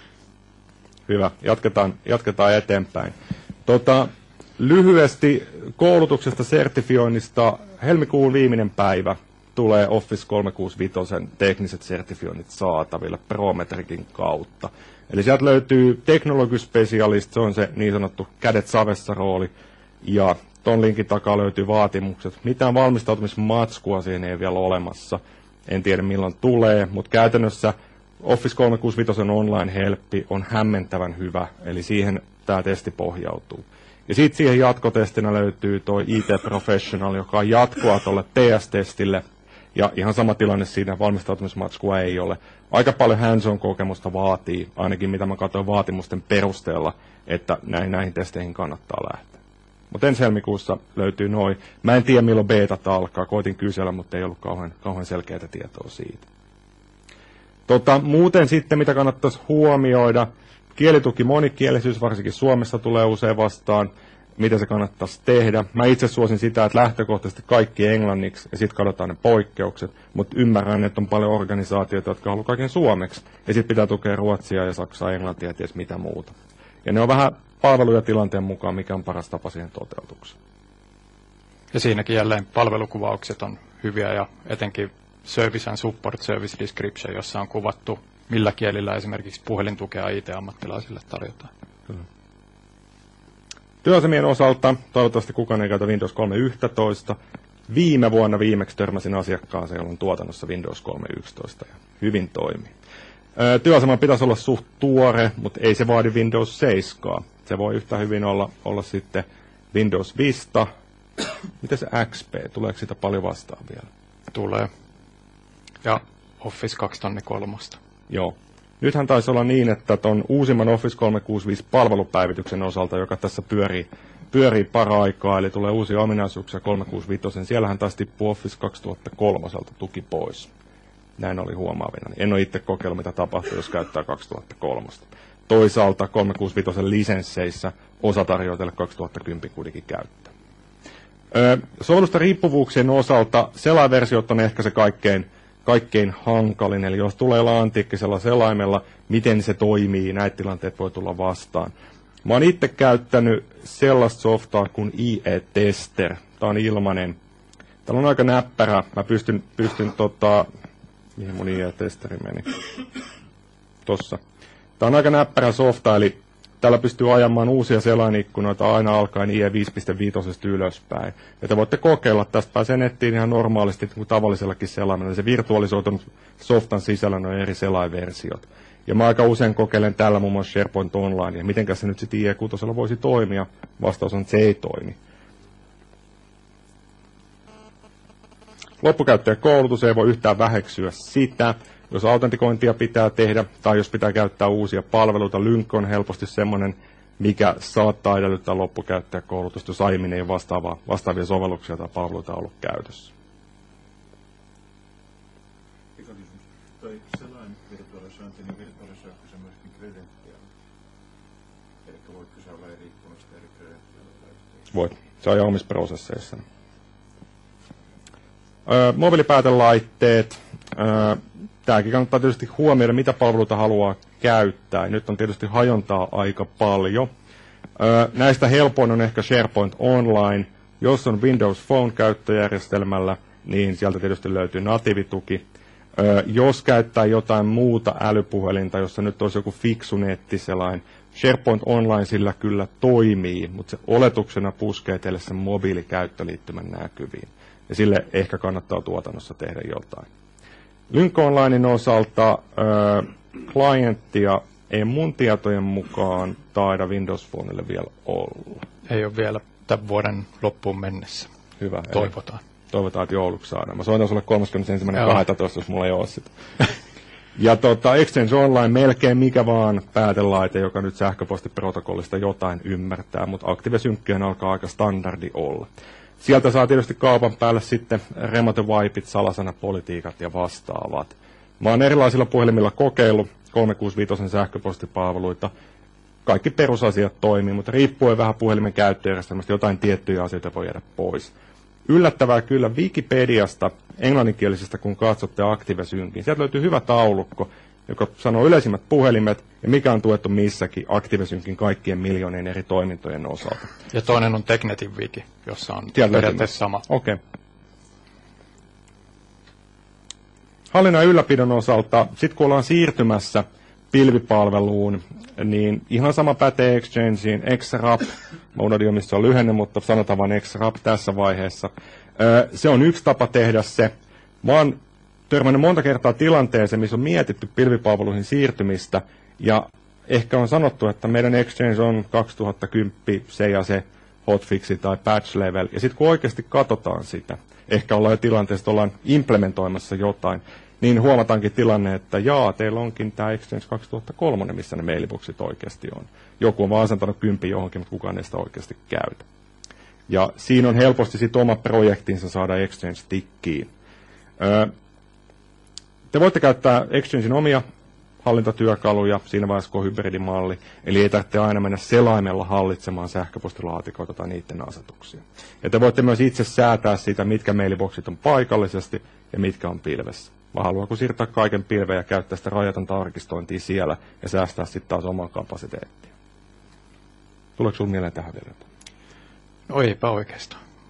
Hyvä, jatketaan, jatketaan eteenpäin. Tota, lyhyesti koulutuksesta, sertifioinnista, helmikuun viimeinen päivä tulee Office kolmesataakuusikymmentäviisi tekniset sertifioinnit saataville Prometricin kautta. Eli sieltä löytyy teknologispesialist, se on se niin sanottu kädet savessa rooli, ja ton linkin takaa löytyy vaatimukset. Mitään valmistautumismatskua siihen ei vielä olemassa, en tiedä milloin tulee, mutta käytännössä Office kolmesataakuusikymmentäviisi online-helppi on hämmentävän hyvä, eli siihen tämä testi pohjautuu. Ja sitten siihen jatkotestinä löytyy tuo I T Professional, joka on jatkoa tuolle T S-testille, ja ihan sama tilanne siinä, valmistautumismatskua ei ole. Aika paljon hands-on kokemusta vaatii, ainakin mitä mä katsoin vaatimusten perusteella, että näihin, näihin testeihin kannattaa lähteä. Mutta ensi helmikuussa löytyy noin. Mä en tiedä milloin betat alkaa, koitin kysellä, mutta ei ollut kauhean, kauhean selkeää tietoa siitä. Tota, muuten sitten, mitä kannattaisi huomioida, kielituki monikielisyys, varsinkin Suomessa tulee usein vastaan, mitä se kannattaisi tehdä. Mä itse suosin sitä, että lähtökohtaisesti kaikki englanniksi ja sitten katsotaan ne poikkeukset, mutta ymmärrän, että on paljon organisaatioita, jotka haluaa kaiken suomeksi, ja sitten pitää tukea ruotsia ja saksaa, englantia ja ties mitä muuta. Ja ne on vähän palvelu- ja tilanteen mukaan, mikä on paras tapa siihen toteutukseen. Ja siinäkin jälleen palvelukuvaukset on hyviä ja etenkin Service and Support Service Description, jossa on kuvattu, millä kielillä esimerkiksi puhelintukea I T-ammattilaisille tarjotaan. Kyllä. Työasemien osalta toivottavasti kukaan ei käytä Windows kolme yksitoista. Viime vuonna viimeksi törmäsin asiakkaaseen, jolla on tuotannossa Windows kolme yksitoista ja hyvin toimii. Työaseman pitäisi olla suht tuore, mutta ei se vaadi Windows seitsemän. Se voi yhtä hyvin olla, olla sitten Windows Vista. Miten se X P? Tuleeko sitä paljon vastaan vielä? Tulee. Ja Office kaksituhattakolme. Joo. Nythän taisi olla niin, että tuon uusimman Office kolmesataakuusikymmentäviisi palvelupäivityksen osalta, joka tässä pyörii, pyörii paraikaa, eli tulee uusia ominaisuuksia kolmesataakuusikymmentäviisi, siellähän taisi tippua Office kaksituhattakolme tuki pois. Näin oli huomaavina. En ole itse kokeillut, mitä tapahtuu, jos käyttää kaksituhattakolme. Toisaalta kolmesataakuusikymmentäviisi lisensseissä osa tarjoaa kaksituhattakymmenen kuitenkin käyttää. Öö, sovellusta riippuvuuksien osalta selainversiot on ehkä se kaikkein, kaikkein hankalin. Eli jos tulee olla antiikkisella selaimella, miten se toimii, näitä tilanteet voi tulla vastaan. Mä oon itse käyttänyt sellaista softaa kuin I E-Tester. Tämä on ilmainen. Täällä on aika näppärä. Mä pystyn, pystyn tota... Mihin mun I E-testeri meni? Tossa. Tämä on aika näppärä softa, eli täällä pystyy ajamaan uusia selainikkunoita aina alkaen I E viisi piste viisi ylöspäin. Ja te voitte kokeilla, tästä pääsee nettiin ihan normaalisti kuin tavallisellakin selaimella. Se virtualisoitunut softan sisällä on eri selainversiot. Ja mä aika usein kokeilen täällä muun muassa SharePoint Online, ja mitenkä se nyt sitten I E kuusi voisi toimia. Vastaus on, että se ei toimi. Loppukäyttäjäkoulutus ei voi yhtään väheksyä sitä. Jos autentikointia pitää tehdä tai jos pitää käyttää uusia palveluita, Lync on helposti semmoinen, mikä saattaa edellyttää loppukäyttäjäkoulutusta, jos aiemmin ei vastaavaa, vastaavia sovelluksia tai palveluita ollut käytössä. Toi selain virtualisointi, niin virtualisoitko se myöskin kredentiaali? Eli voitko se olla eri ikkunasta eri kredentiaalilla? Voit. Se on jo omissa prosesseissa. Öö, mobiilipäätelaitteet. Öö, Tämäkin kannattaa tietysti huomioida, mitä palveluita haluaa käyttää. Nyt on tietysti hajontaa aika paljon. Öö, näistä helpoin on ehkä SharePoint Online. Jos on Windows Phone-käyttöjärjestelmällä, niin sieltä tietysti löytyy natiivituki. Öö, jos käyttää jotain muuta älypuhelinta, jossa nyt olisi joku fiksu nettiselain, SharePoint Online sillä kyllä toimii, mutta se oletuksena puskee teille sen mobiilikäyttöliittymän näkyviin. Ja sille ehkä kannattaa tuotannossa tehdä jotain. Lync Onlinein osalta äh, klienttia ei mun tietojen mukaan taida Windows Phonelle vielä olla. Ei ole vielä tämän vuoden loppuun mennessä. Hyvä. Toivotaan. Eli toivotaan, että jouluksi saadaan. Mä soitan sulle kolmaskymmenesensimmäinen kahdestoista, jos mulla ei ole sitä. Ja tota, Exchange Online melkein mikä vaan päätelaite, joka nyt sähköpostiprotokollista jotain ymmärtää, mutta ActiveSynccien alkaa aika standardi olla. Sieltä saa tietysti kaupan päälle sitten remote wipeit, salasanapolitiikat ja vastaavat. Mä oon erilaisilla puhelimilla kokeillut kolmesataakuusikymmentäviisi sähköpostipalveluita. Kaikki perusasiat toimii, mutta riippuen vähän puhelimen käyttöjärjestelmästä jotain tiettyjä asioita voi jäädä pois. Yllättävää kyllä Wikipediasta, englanninkielisestä kun katsotte ActiveSyncin. Sieltä löytyy hyvä taulukko, joka sanoo yleisimmät puhelimet ja mikä on tuettu missäkin ActiveSyncin kaikkien miljoonien eri toimintojen osalta. Ja toinen on Teknetin wiki, jossa on periaatteessa sama. Okei. Okay. Hallinnan ylläpidon osalta, sitten kun ollaan siirtymässä pilvipalveluun, niin ihan sama pätee Exchangeen, X R A P, mä unohdin missä on lyhenne, mutta sanotaan vain X R A P tässä vaiheessa. Se on yksi tapa tehdä se. Mä oon törmännyt monta kertaa tilanteeseen, missä on mietitty pilvipalveluihin siirtymistä, ja ehkä on sanottu, että meidän Exchange on kaksituhattakymmenen se ja se hotfixi tai patch level, ja sitten kun oikeasti katsotaan sitä, ehkä ollaan jo tilanteessa, ollaan implementoimassa jotain, niin huomataankin tilanne, että jaa, teillä onkin tämä Exchange kaksituhattakolme, missä ne mailboxit oikeasti on. Joku on vaan asentanut kympi johonkin, mutta kukaan ei sitä oikeasti käytä. Ja siinä on helposti sitten oma projektinsa saada Exchange tikkiin. Öö, Te voitte käyttää Exchangein omia hallintatyökaluja siinä vaiheessa, kun on hybridimalli. Eli ei tarvitse aina mennä selaimella hallitsemaan sähköpostilaatikoita tai niiden asetuksia. Ja te voitte myös itse säätää siitä, mitkä mailboxit on paikallisesti ja mitkä on pilvessä. Vai haluaako siirtää kaiken pilveen ja käyttää sitä rajatonta arkistointia siellä ja säästää sitten taas omaa kapasiteettia. Tuleeko sinulla mieleen tähän vielä jotain? No eipä oikeastaan.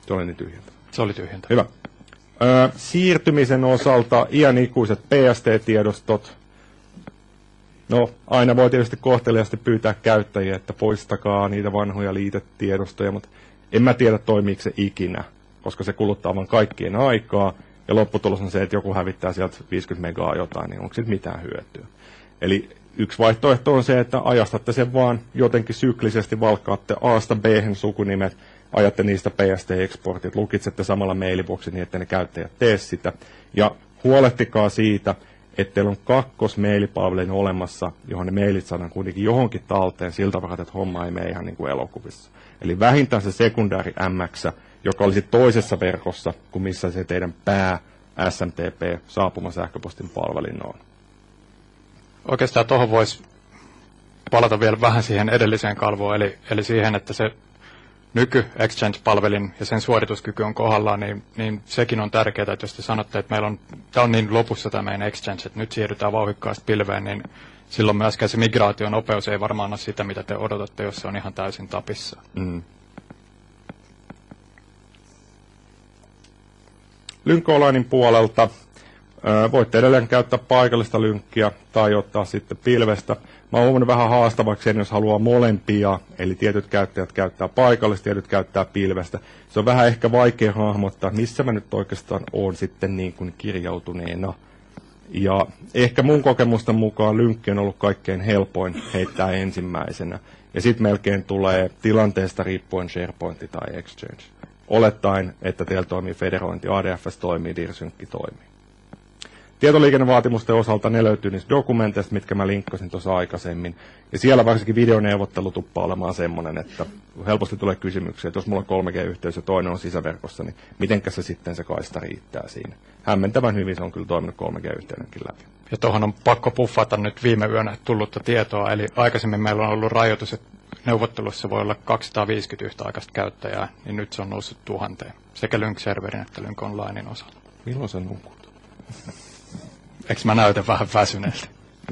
Se oli niin tyhjentävä. Se oli tyhjentävä. Hyvä. Ö, siirtymisen osalta iän ikuiset P S T-tiedostot. No, aina voi tietysti kohteliaasti pyytää käyttäjiä, että poistakaa niitä vanhoja liitetiedostoja, mutta en mä tiedä toimiiko se ikinä, koska se kuluttaa vaan kaikkien aikaa, ja lopputulos on se, että joku hävittää sieltä viisikymmentä megaa jotain, niin onko siitä mitään hyötyä. Eli yksi vaihtoehto on se, että ajastatte sen vaan jotenkin syklisesti, valkkaatte A:sta B:hen sukunimet, ajatte niistä P S T-eksportit, lukitsette samalla mailiboxin niin, että ne käyttäjät tee sitä, ja huolehtikaa siitä, että teillä on kakkosmeilipalvelin olemassa, johon ne mailit saadaan kuitenkin johonkin talteen siltä varten, että homma ei mene ihan niin kuin elokuvissa. Eli vähintään se sekundääri M X, joka olisi toisessa verkossa kuin missä se teidän pää S M T P saapuma sähköpostin palvelin on. Oikeastaan tuohon voisi palata vielä vähän siihen edelliseen kalvoon, eli, eli siihen, että se nyky-Exchange-palvelin ja sen suorituskyky on kohdallaan, niin, niin sekin on tärkeää, että jos te sanotte, että meillä on, tämä on niin lopussa tämä meidän Exchange, että nyt siirrytään vauhdikkaasti pilveen, niin silloin myöskään se migraationopeus ei varmaan ole sitä, mitä te odotatte, jos se on ihan täysin tapissa. Mm. Lynk Onlinein puolelta ö, voitte edelleen käyttää paikallista lynkkiä tai ottaa sitten pilvestä. Mä oon huomannut vähän haastavaksi sen, jos haluaa molempia, eli tietyt käyttäjät käyttää paikallista, tietyt käyttää pilvestä. Se on vähän ehkä vaikea hahmottaa, missä mä nyt oikeastaan oon sitten niin kuin kirjautuneena. Ja ehkä mun kokemusten mukaan lynkki on ollut kaikkein helpoin heittää ensimmäisenä. Ja sitten melkein tulee tilanteesta riippuen SharePoint tai Exchange. Olettaen, että teillä toimii federointi, A D F S toimii, DIR-synkki toimii. Tietoliikennevaatimusten osalta ne löytyy niistä dokumenteista, mitkä mä linkkasin tuossa aikaisemmin. Ja siellä varsinkin videoneuvottelu tuppaa olemaan semmoinen, että helposti tulee kysymyksiä, että jos mulla on kolme G-yhteys ja toinen on sisäverkossa, niin mitenkä se sitten se kaista riittää siinä. Hämmentävän hyvin se on kyllä toiminut kolme G-yhteydenkin läpi. Ja tuohon on pakko puffata nyt viime yönä tullutta tietoa, eli aikaisemmin meillä on ollut rajoitus, että neuvottelussa voi olla kaksisataaviisikymmentä yhtäaikaista käyttäjää, niin nyt se on noussut tuhanteen, sekä Lynk-serverin että Lynk Onlinein osalta. Milloin sä nukut? Eikö mä näytä vähän väsyneeltä?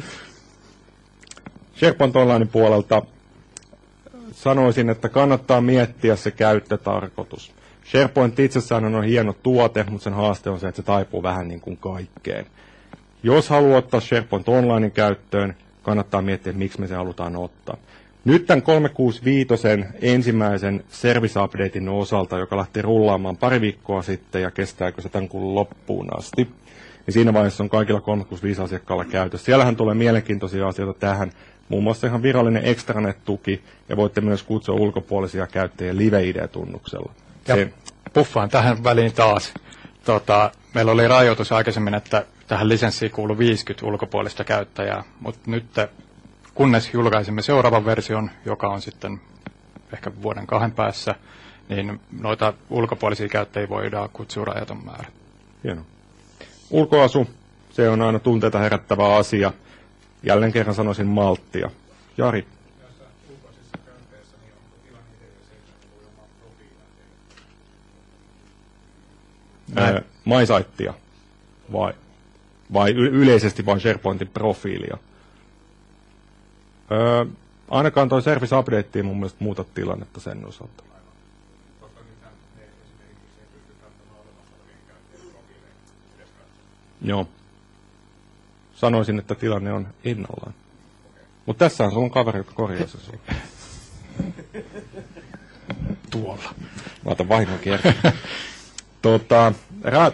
SharePoint Onlinein puolelta sanoisin, että kannattaa miettiä se käyttötarkoitus. SharePoint itsessään on hieno tuote, mutta sen haaste on se, että se taipuu vähän niin kuin kaikkeen. Jos haluaa ottaa SharePoint Onlinein käyttöön, kannattaa miettiä, miksi me se halutaan ottaa. Nyt tämän kolmesataakuusikymmentäviisi ensimmäisen service updatein osalta, joka lähti rullaamaan pari viikkoa sitten ja kestääkö se tämän kuun loppuun asti, niin siinä vaiheessa on kaikilla kolmesataakuusikymmentäviisi asiakkailla käytössä. Siellähän tulee mielenkiintoisia asioita tähän, muun muassa ihan virallinen extranet-tuki, ja voitte myös kutsua ulkopuolisia käyttäjiä live-I D-tunnuksella. Ja se... puffaan tähän väliin taas. Tota, meillä oli rajoitus aikaisemmin, että tähän lisenssiin kuului viisikymmentä ulkopuolista käyttäjää, mutta nyt kunnes julkaisimme seuraavan version, joka on sitten ehkä vuoden kahden päässä, niin noita ulkopuolisia käyttäjiä voidaan kutsua rajaton määrä. Hienoa. Ulkoasu, se on aina tunteita herättävä asia. Jälleen kerran sanoisin malttia. Jari. Ää, MySitea vai, vai y- yleisesti vain SharePointin profiilia? Öö, ainakaan toi Service Update ei mun mielestä muuta tilannetta sen osalta. Joo. Sanoisin, että tilanne on ennallaan. Mutta tässähän sulla on kaveri, joka korjaa se sulla. Tuolla. Mä otan vahingon kiertä. tota, rää...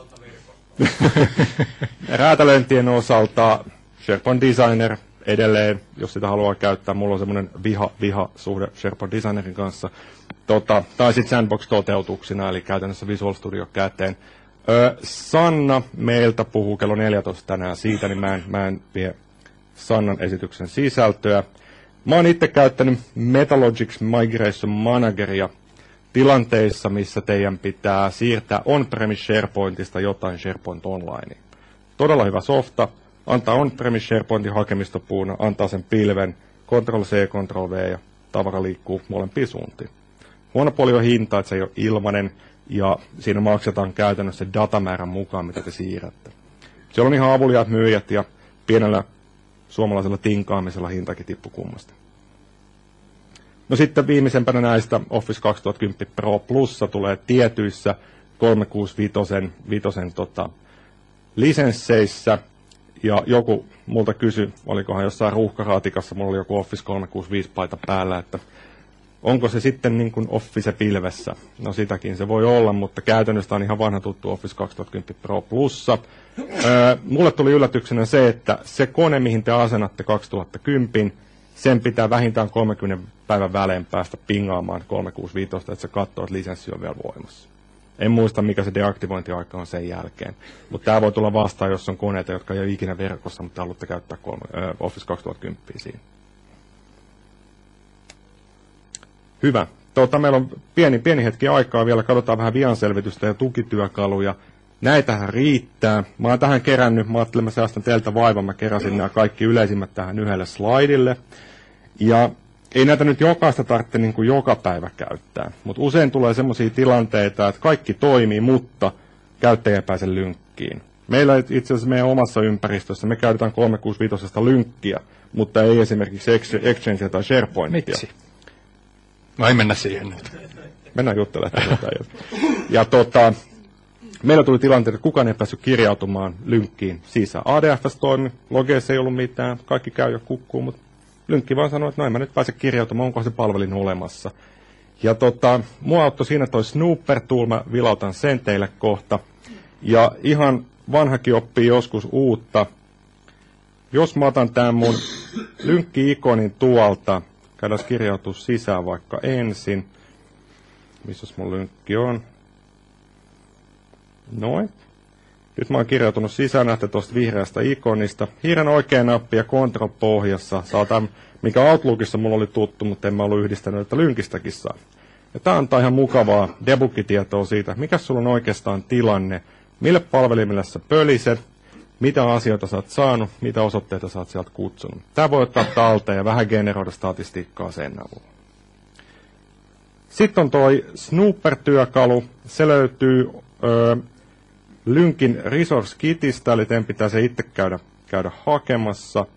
räätälöintien osalta SharePoint Designer edelleen, jos sitä haluaa käyttää. Mulla on semmoinen viha, viha suhde SharePoint Designerin kanssa. Tota, tai sitten Sandbox-toteutuksina, eli käytännössä Visual Studio käteen. Öö, Sanna meiltä puhuu kello neljätoista tänään siitä, niin mä en, mä en vie Sannan esityksen sisältöä. Mä oon itse käyttänyt Metalogics Migration Manageria tilanteissa, missä teidän pitää siirtää on-premise SharePointista jotain SharePoint Onlineen. Todella hyvä softa, antaa on-premise SharePointin hakemistopuuna, antaa sen pilven, Ctrl-C, Ctrl-V ja tavara liikkuu molempiin suuntiin. Huono puoli on hinta, että se ei ole ilmainen, ja siinä maksetaan käytännössä datamäärän mukaan, mitä te siirrätte. Siellä on ihan avuliaat myyjät, ja pienellä suomalaisella tinkaamisella hintakin tippu kummasti. No sitten viimeisempänä näistä Office kaksituhattakymmenen Pro Plussa tulee tietyissä kolmesataakuusikymmentäviisi tota, lisensseissä. Ja joku multa kysyi, olikohan jossain ruuhkaraatikassa, mulla oli joku Office kolmesataakuusikymmentäviisi paita päällä, että onko se sitten niin kuin Office pilvessä? No sitäkin se voi olla, mutta käytännössä on ihan vanha tuttu Office kaksituhattakymmenen Pro Plussa. Öö, mulle tuli yllätyksenä se, että se kone, mihin te asennatte kaksituhattakymmenen, sen pitää vähintään kolmenkymmenen päivän välein päästä pingaamaan kolmesataakuusikymmentäviisi, että se katsoo, että lisenssi on vielä voimassa. En muista, mikä se deaktivointiaika on sen jälkeen. Mutta tämä voi tulla vastaan, jos on koneita, jotka ei ole ikinä verkossa, mutta haluatte käyttää kolme, äh, Office kaksituhattakymmenen siinä. Hyvä. Tuota, meillä on pieni, pieni hetki aikaa vielä. Katsotaan vähän vianselvitystä ja tukityökaluja. Näitähän riittää. Mä oon tähän kerännyt, mä ajattelin, mä säästän teiltä vaivan, mä keräsin nämä kaikki yleisimmät tähän yhdelle slaidille. Ja ei näitä nyt jokaista tarvitse niin kuin joka päivä käyttää, mutta usein tulee sellaisia tilanteita, että kaikki toimii, mutta käyttäjä ei pääse lynkkiin. Meillä itse asiassa meidän omassa ympäristössä me käytetään kolmesataakuusikymmentäviisi lynkkiä, mutta ei esimerkiksi Exchange tai SharePointia. Miksi? No ei mennä siihen nyt. Mennään juttelemaan. Ja tota, meillä tuli tilanteita, että kukaan ei päässyt kirjautumaan lynkkiin sisään. A D F S toimi, logeissa ei ollut mitään, kaikki käy ja kukkuu, mutta lynkki vaan sanoi, että no en mä nyt pääse kirjautumaan, onko se palvelin olemassa. Ja tota, mua auttoi siinä toi Snooper Tool, mä vilautan sen teille kohta. Ja ihan vanhakin oppii joskus uutta. Jos mä otan tämän mun lynkki-ikonin tuolta, käydään kirjautua sisään vaikka ensin. Missäs mun lynkki on? Noin. Nyt mä oon kirjautunut sisään, näette tuosta vihreästä ikonista. Hiiren oikea nappi ja Control pohjassa. Saatan, mikä Outlookissa mulla oli tuttu, mutta en mä ollut yhdistänyt, että lynkistäkin saa. Ja tää antaa ihan mukavaa debug-tietoa siitä, mikä sulla on oikeastaan tilanne, mille palvelimille sä pöliset, mitä asioita sä oot saanut, mitä osoitteita sä oot sieltä kutsunut. Tää voi ottaa talteen ja vähän generoida statistiikkaa sen avulla. Sitten on toi Snooper-työkalu. Se löytyy Öö, Lynkin Resource Kitistä, eli teidän pitää se itse käydä, käydä hakemassa.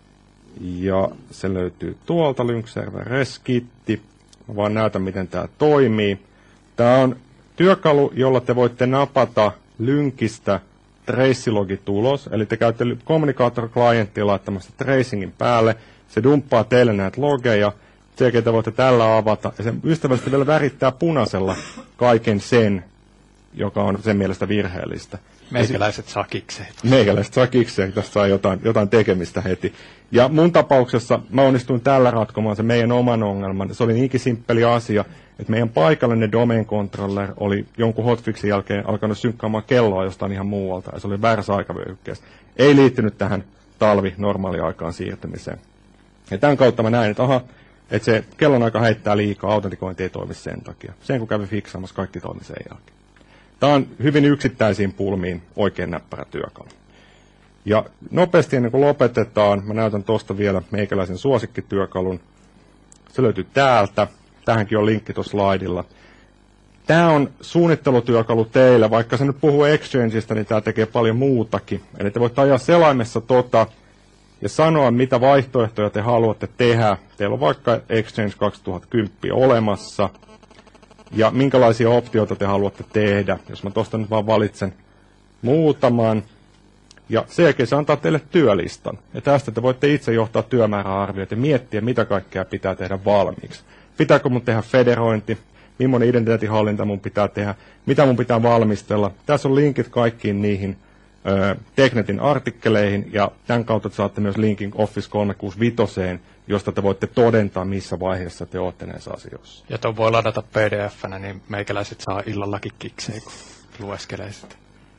Ja se löytyy tuolta, Lync Server Res Kitti. Mä vaan näytän, miten tämä toimii. Tämä on työkalu, jolla te voitte napata Lynkistä tracelogi-tulos. Eli te käytte kommunikaattor-klienttia laittamassa tracingin päälle. Se dumppaa teille näitä logeja. Sen jälkeen te voitte tällä avata. Ja se ystävällisesti vielä värittää punaisella kaiken sen, joka on sen mielestä virheellistä. Meikäläiset saa kikseen. Meikäläiset saa kikseen, tästä saa jotain, jotain tekemistä heti. Ja mun tapauksessa mä onnistuin tällä ratkomaan se meidän oman ongelman. Se oli niinkin simppeli asia, että meidän paikallinen domain controller oli jonkun hotfixin jälkeen alkanut synkkaamaan kelloa jostain ihan muualta. Ja se oli väärässä aikavyöhykkeessä. Ei liittynyt tähän talvi normaaliaikaan siirtymiseen. Ja tämän kautta mä näin, että aha, että se kellonaika heittää liikaa, autentikointi ei toimi sen takia. Sen kun kävi fiksaamassa, kaikki toimi sen jälkeen. Tämä on hyvin yksittäisiin pulmiin oikein näppärä työkalu. Ja nopeasti ennen kuin lopetetaan, mä näytän tuosta vielä meikäläisen suosikkityökalun. Se löytyy täältä. Tähänkin on linkki tuossa slaidilla. Tämä on suunnittelutyökalu teille. Vaikka se nyt puhuu Exchangeista, niin tämä tekee paljon muutakin. Eli te voitte ajaa selaimessa tota ja sanoa, mitä vaihtoehtoja te haluatte tehdä. Teillä on vaikka Exchange kaksituhattakymmenen olemassa. Ja minkälaisia optioita te haluatte tehdä. Jos mä tuosta nyt vaan valitsen muutaman. Ja sen jälkeen se antaa teille työlistan. Ja tästä te voitte itse johtaa työmääräarvioita ja miettiä, mitä kaikkea pitää tehdä valmiiksi. Pitääkö mun tehdä federointi? Millainen identiteetinhallinta mun pitää tehdä? Mitä mun pitää valmistella? Tässä on linkit kaikkiin niihin ö, Teknetin artikkeleihin. Ja tämän kautta te saatte myös linkin Office kolmesataakuusikymmentäviisi, josta te voitte todentaa, missä vaiheessa te olette näissä asioissa. Ja tuon voi ladata P D F-nä, niin meikäläiset saa illallakin kikseen, kun lueskelee sitä.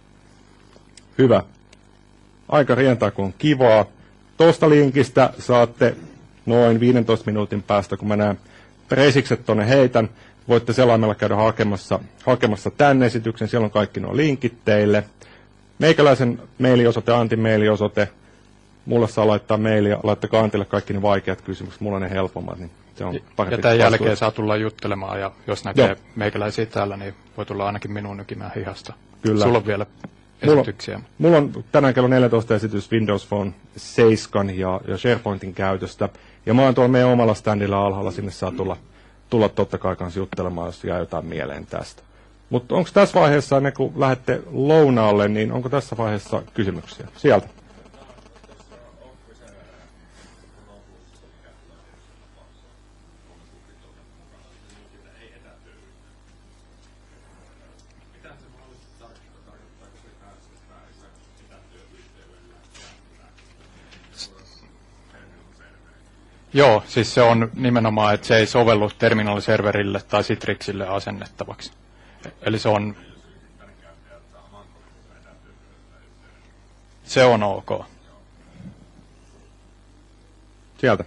Hyvä. Aika rientää, kun on kivaa. Tuosta linkistä saatte noin viidentoista minuutin päästä, kun mä nämä presikset tuonne heitän. Voitte selaimella käydä hakemassa, hakemassa tämän esityksen. Siellä on kaikki nuo linkit teille. Meikäläisen mailiosoite, Antin mailiosoite. Mulle saa laittaa mailia, laittakaa Antille kaikki ne vaikeat kysymykset, mulla on ne helpommat. Niin se on ja tämän jälkeen saa tulla juttelemaan, ja jos näkee Joo. meikäläisiä täällä, niin voi tulla ainakin minun nykimään hihasta. Kyllä. Sulla on vielä esityksiä. Mulla, mulla on tänään kello neljätoista esitys Windows Phone seitsemän ja, ja SharePointin käytöstä. Ja mä oon tuolla meidän omalla standilla alhaalla, sinne saa tulla, tulla totta kai kanssa juttelemaan, jos jää jotain mieleen tästä. Mutta onko tässä vaiheessa, ennen kuin lähdette lounaalle, niin onko tässä vaiheessa kysymyksiä? Sieltä. Joo, siis se on nimenomaan, että se ei sovellu terminaaliserverille tai Citrixille asennettavaksi. Eli se on, se on ok. Sieltä.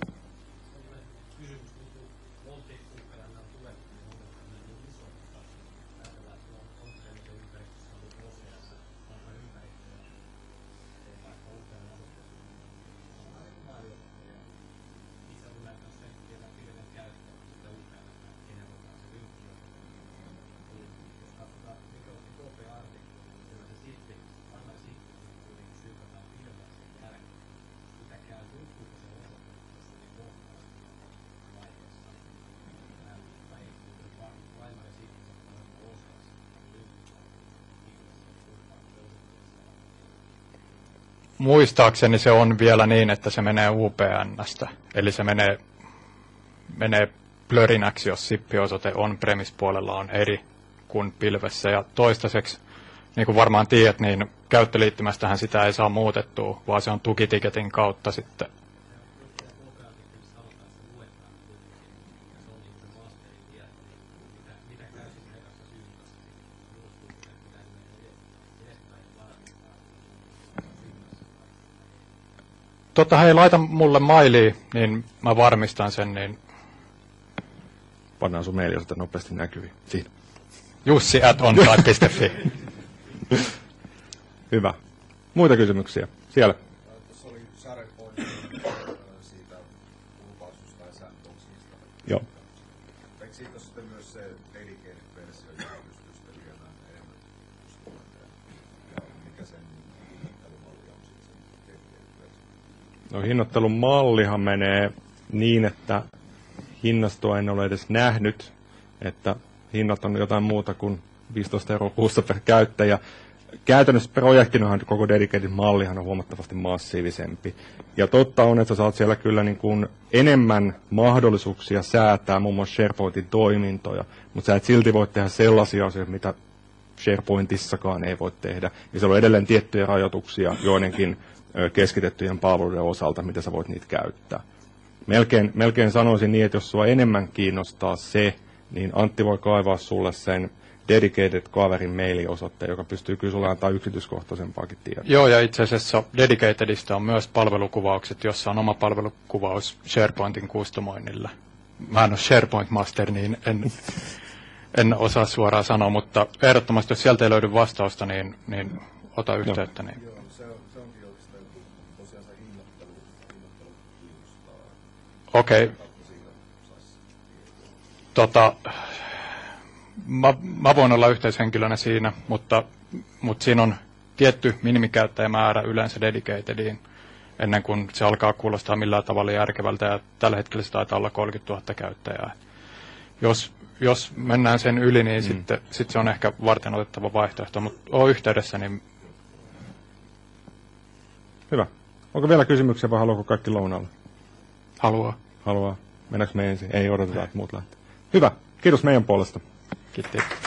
Muistaakseni se on vielä niin, että se menee U P N:stä, eli se menee, menee plörinäksi, jos S I P-osoite on-premise-puolella on eri kuin pilvessä. Ja toistaiseksi, niin kuin varmaan tiedät, niin käyttöliittymästähän sitä ei saa muutettua, vaan se on tukitiketin kautta sitten. Totta, hei, laita mulle mailia, niin mä varmistan sen, niin... Pannaan sun mailiosoite nopeasti näkyviin. Siinä. Jussi at onsite piste fi. Hyvä. Muita kysymyksiä? Siellä. Tuossa oli Sare pointti siitä ulkoasusta ja sandboxista. Joo. Eikö siitä sitten myös se dedicated-versio, joka pystyy sitten viemään enemmän pystyvään? Ja mikä sen hinnoittelumalli on sitten sen dedicated-versio? No hinnoittelun mallihan menee niin, että hinnastoa en ole edes nähnyt, että hinnat on jotain muuta kuin viisitoista euroa kuussa per käyttäjä. Käytännössä projektinahan koko dedicated-mallihan on huomattavasti massiivisempi. Ja totta on, että sä saat siellä kyllä niin kuin enemmän mahdollisuuksia säätää muun muassa SharePointin toimintoja, mutta sä et silti voi tehdä sellaisia asioita, mitä SharePointissakaan ei voi tehdä. Ja siellä on edelleen tiettyjä rajoituksia joidenkin keskitettyjen palveluiden osalta, mitä sä voit niitä käyttää. Melkein, melkein sanoisin niin, että jos sua enemmän kiinnostaa se, niin Antti voi kaivaa sulle sen dedicated-kaverin mailiosoitteen, joka pystyy kyllä sulle antaa yksityiskohtaisempaakin tietoa. Joo, ja itse asiassa Dedicatedista on myös palvelukuvaukset, jossa on oma palvelukuvaus SharePointin kustomoinnilla. Mä en ole SharePoint Master, niin en, en osaa suoraan sanoa, mutta ehdottomasti, jos sieltä ei löydy vastausta, niin, niin ota yhteyttä. Niin. Joo, se, on, se onkin oikeastaan tosiaan se hinnoittelu, hinnoittelu kiinnostaa. Okei. Okay. Tota, mä, mä voin olla yhteishenkilönä siinä, mutta, mutta siinä on tietty minimikäyttäjämäärä yleensä Dedicatediin, ennen kuin se alkaa kuulostaa millään tavalla järkevältä, ja tällä hetkellä se taitaa olla kolmekymmentätuhatta käyttäjää. Jos, jos mennään sen yli, niin mm. sitten sit se on ehkä varten otettava vaihtoehto, mutta ole yhteydessä, niin... Hyvä. Onko vielä kysymyksiä vai haluaako kaikki lounaalle? Haluaa. Haluaa. Mennäänkö me ensin? Ei odoteta, että muut lähtee. Hyvä. Kiitos meidän puolesta. Kiitos.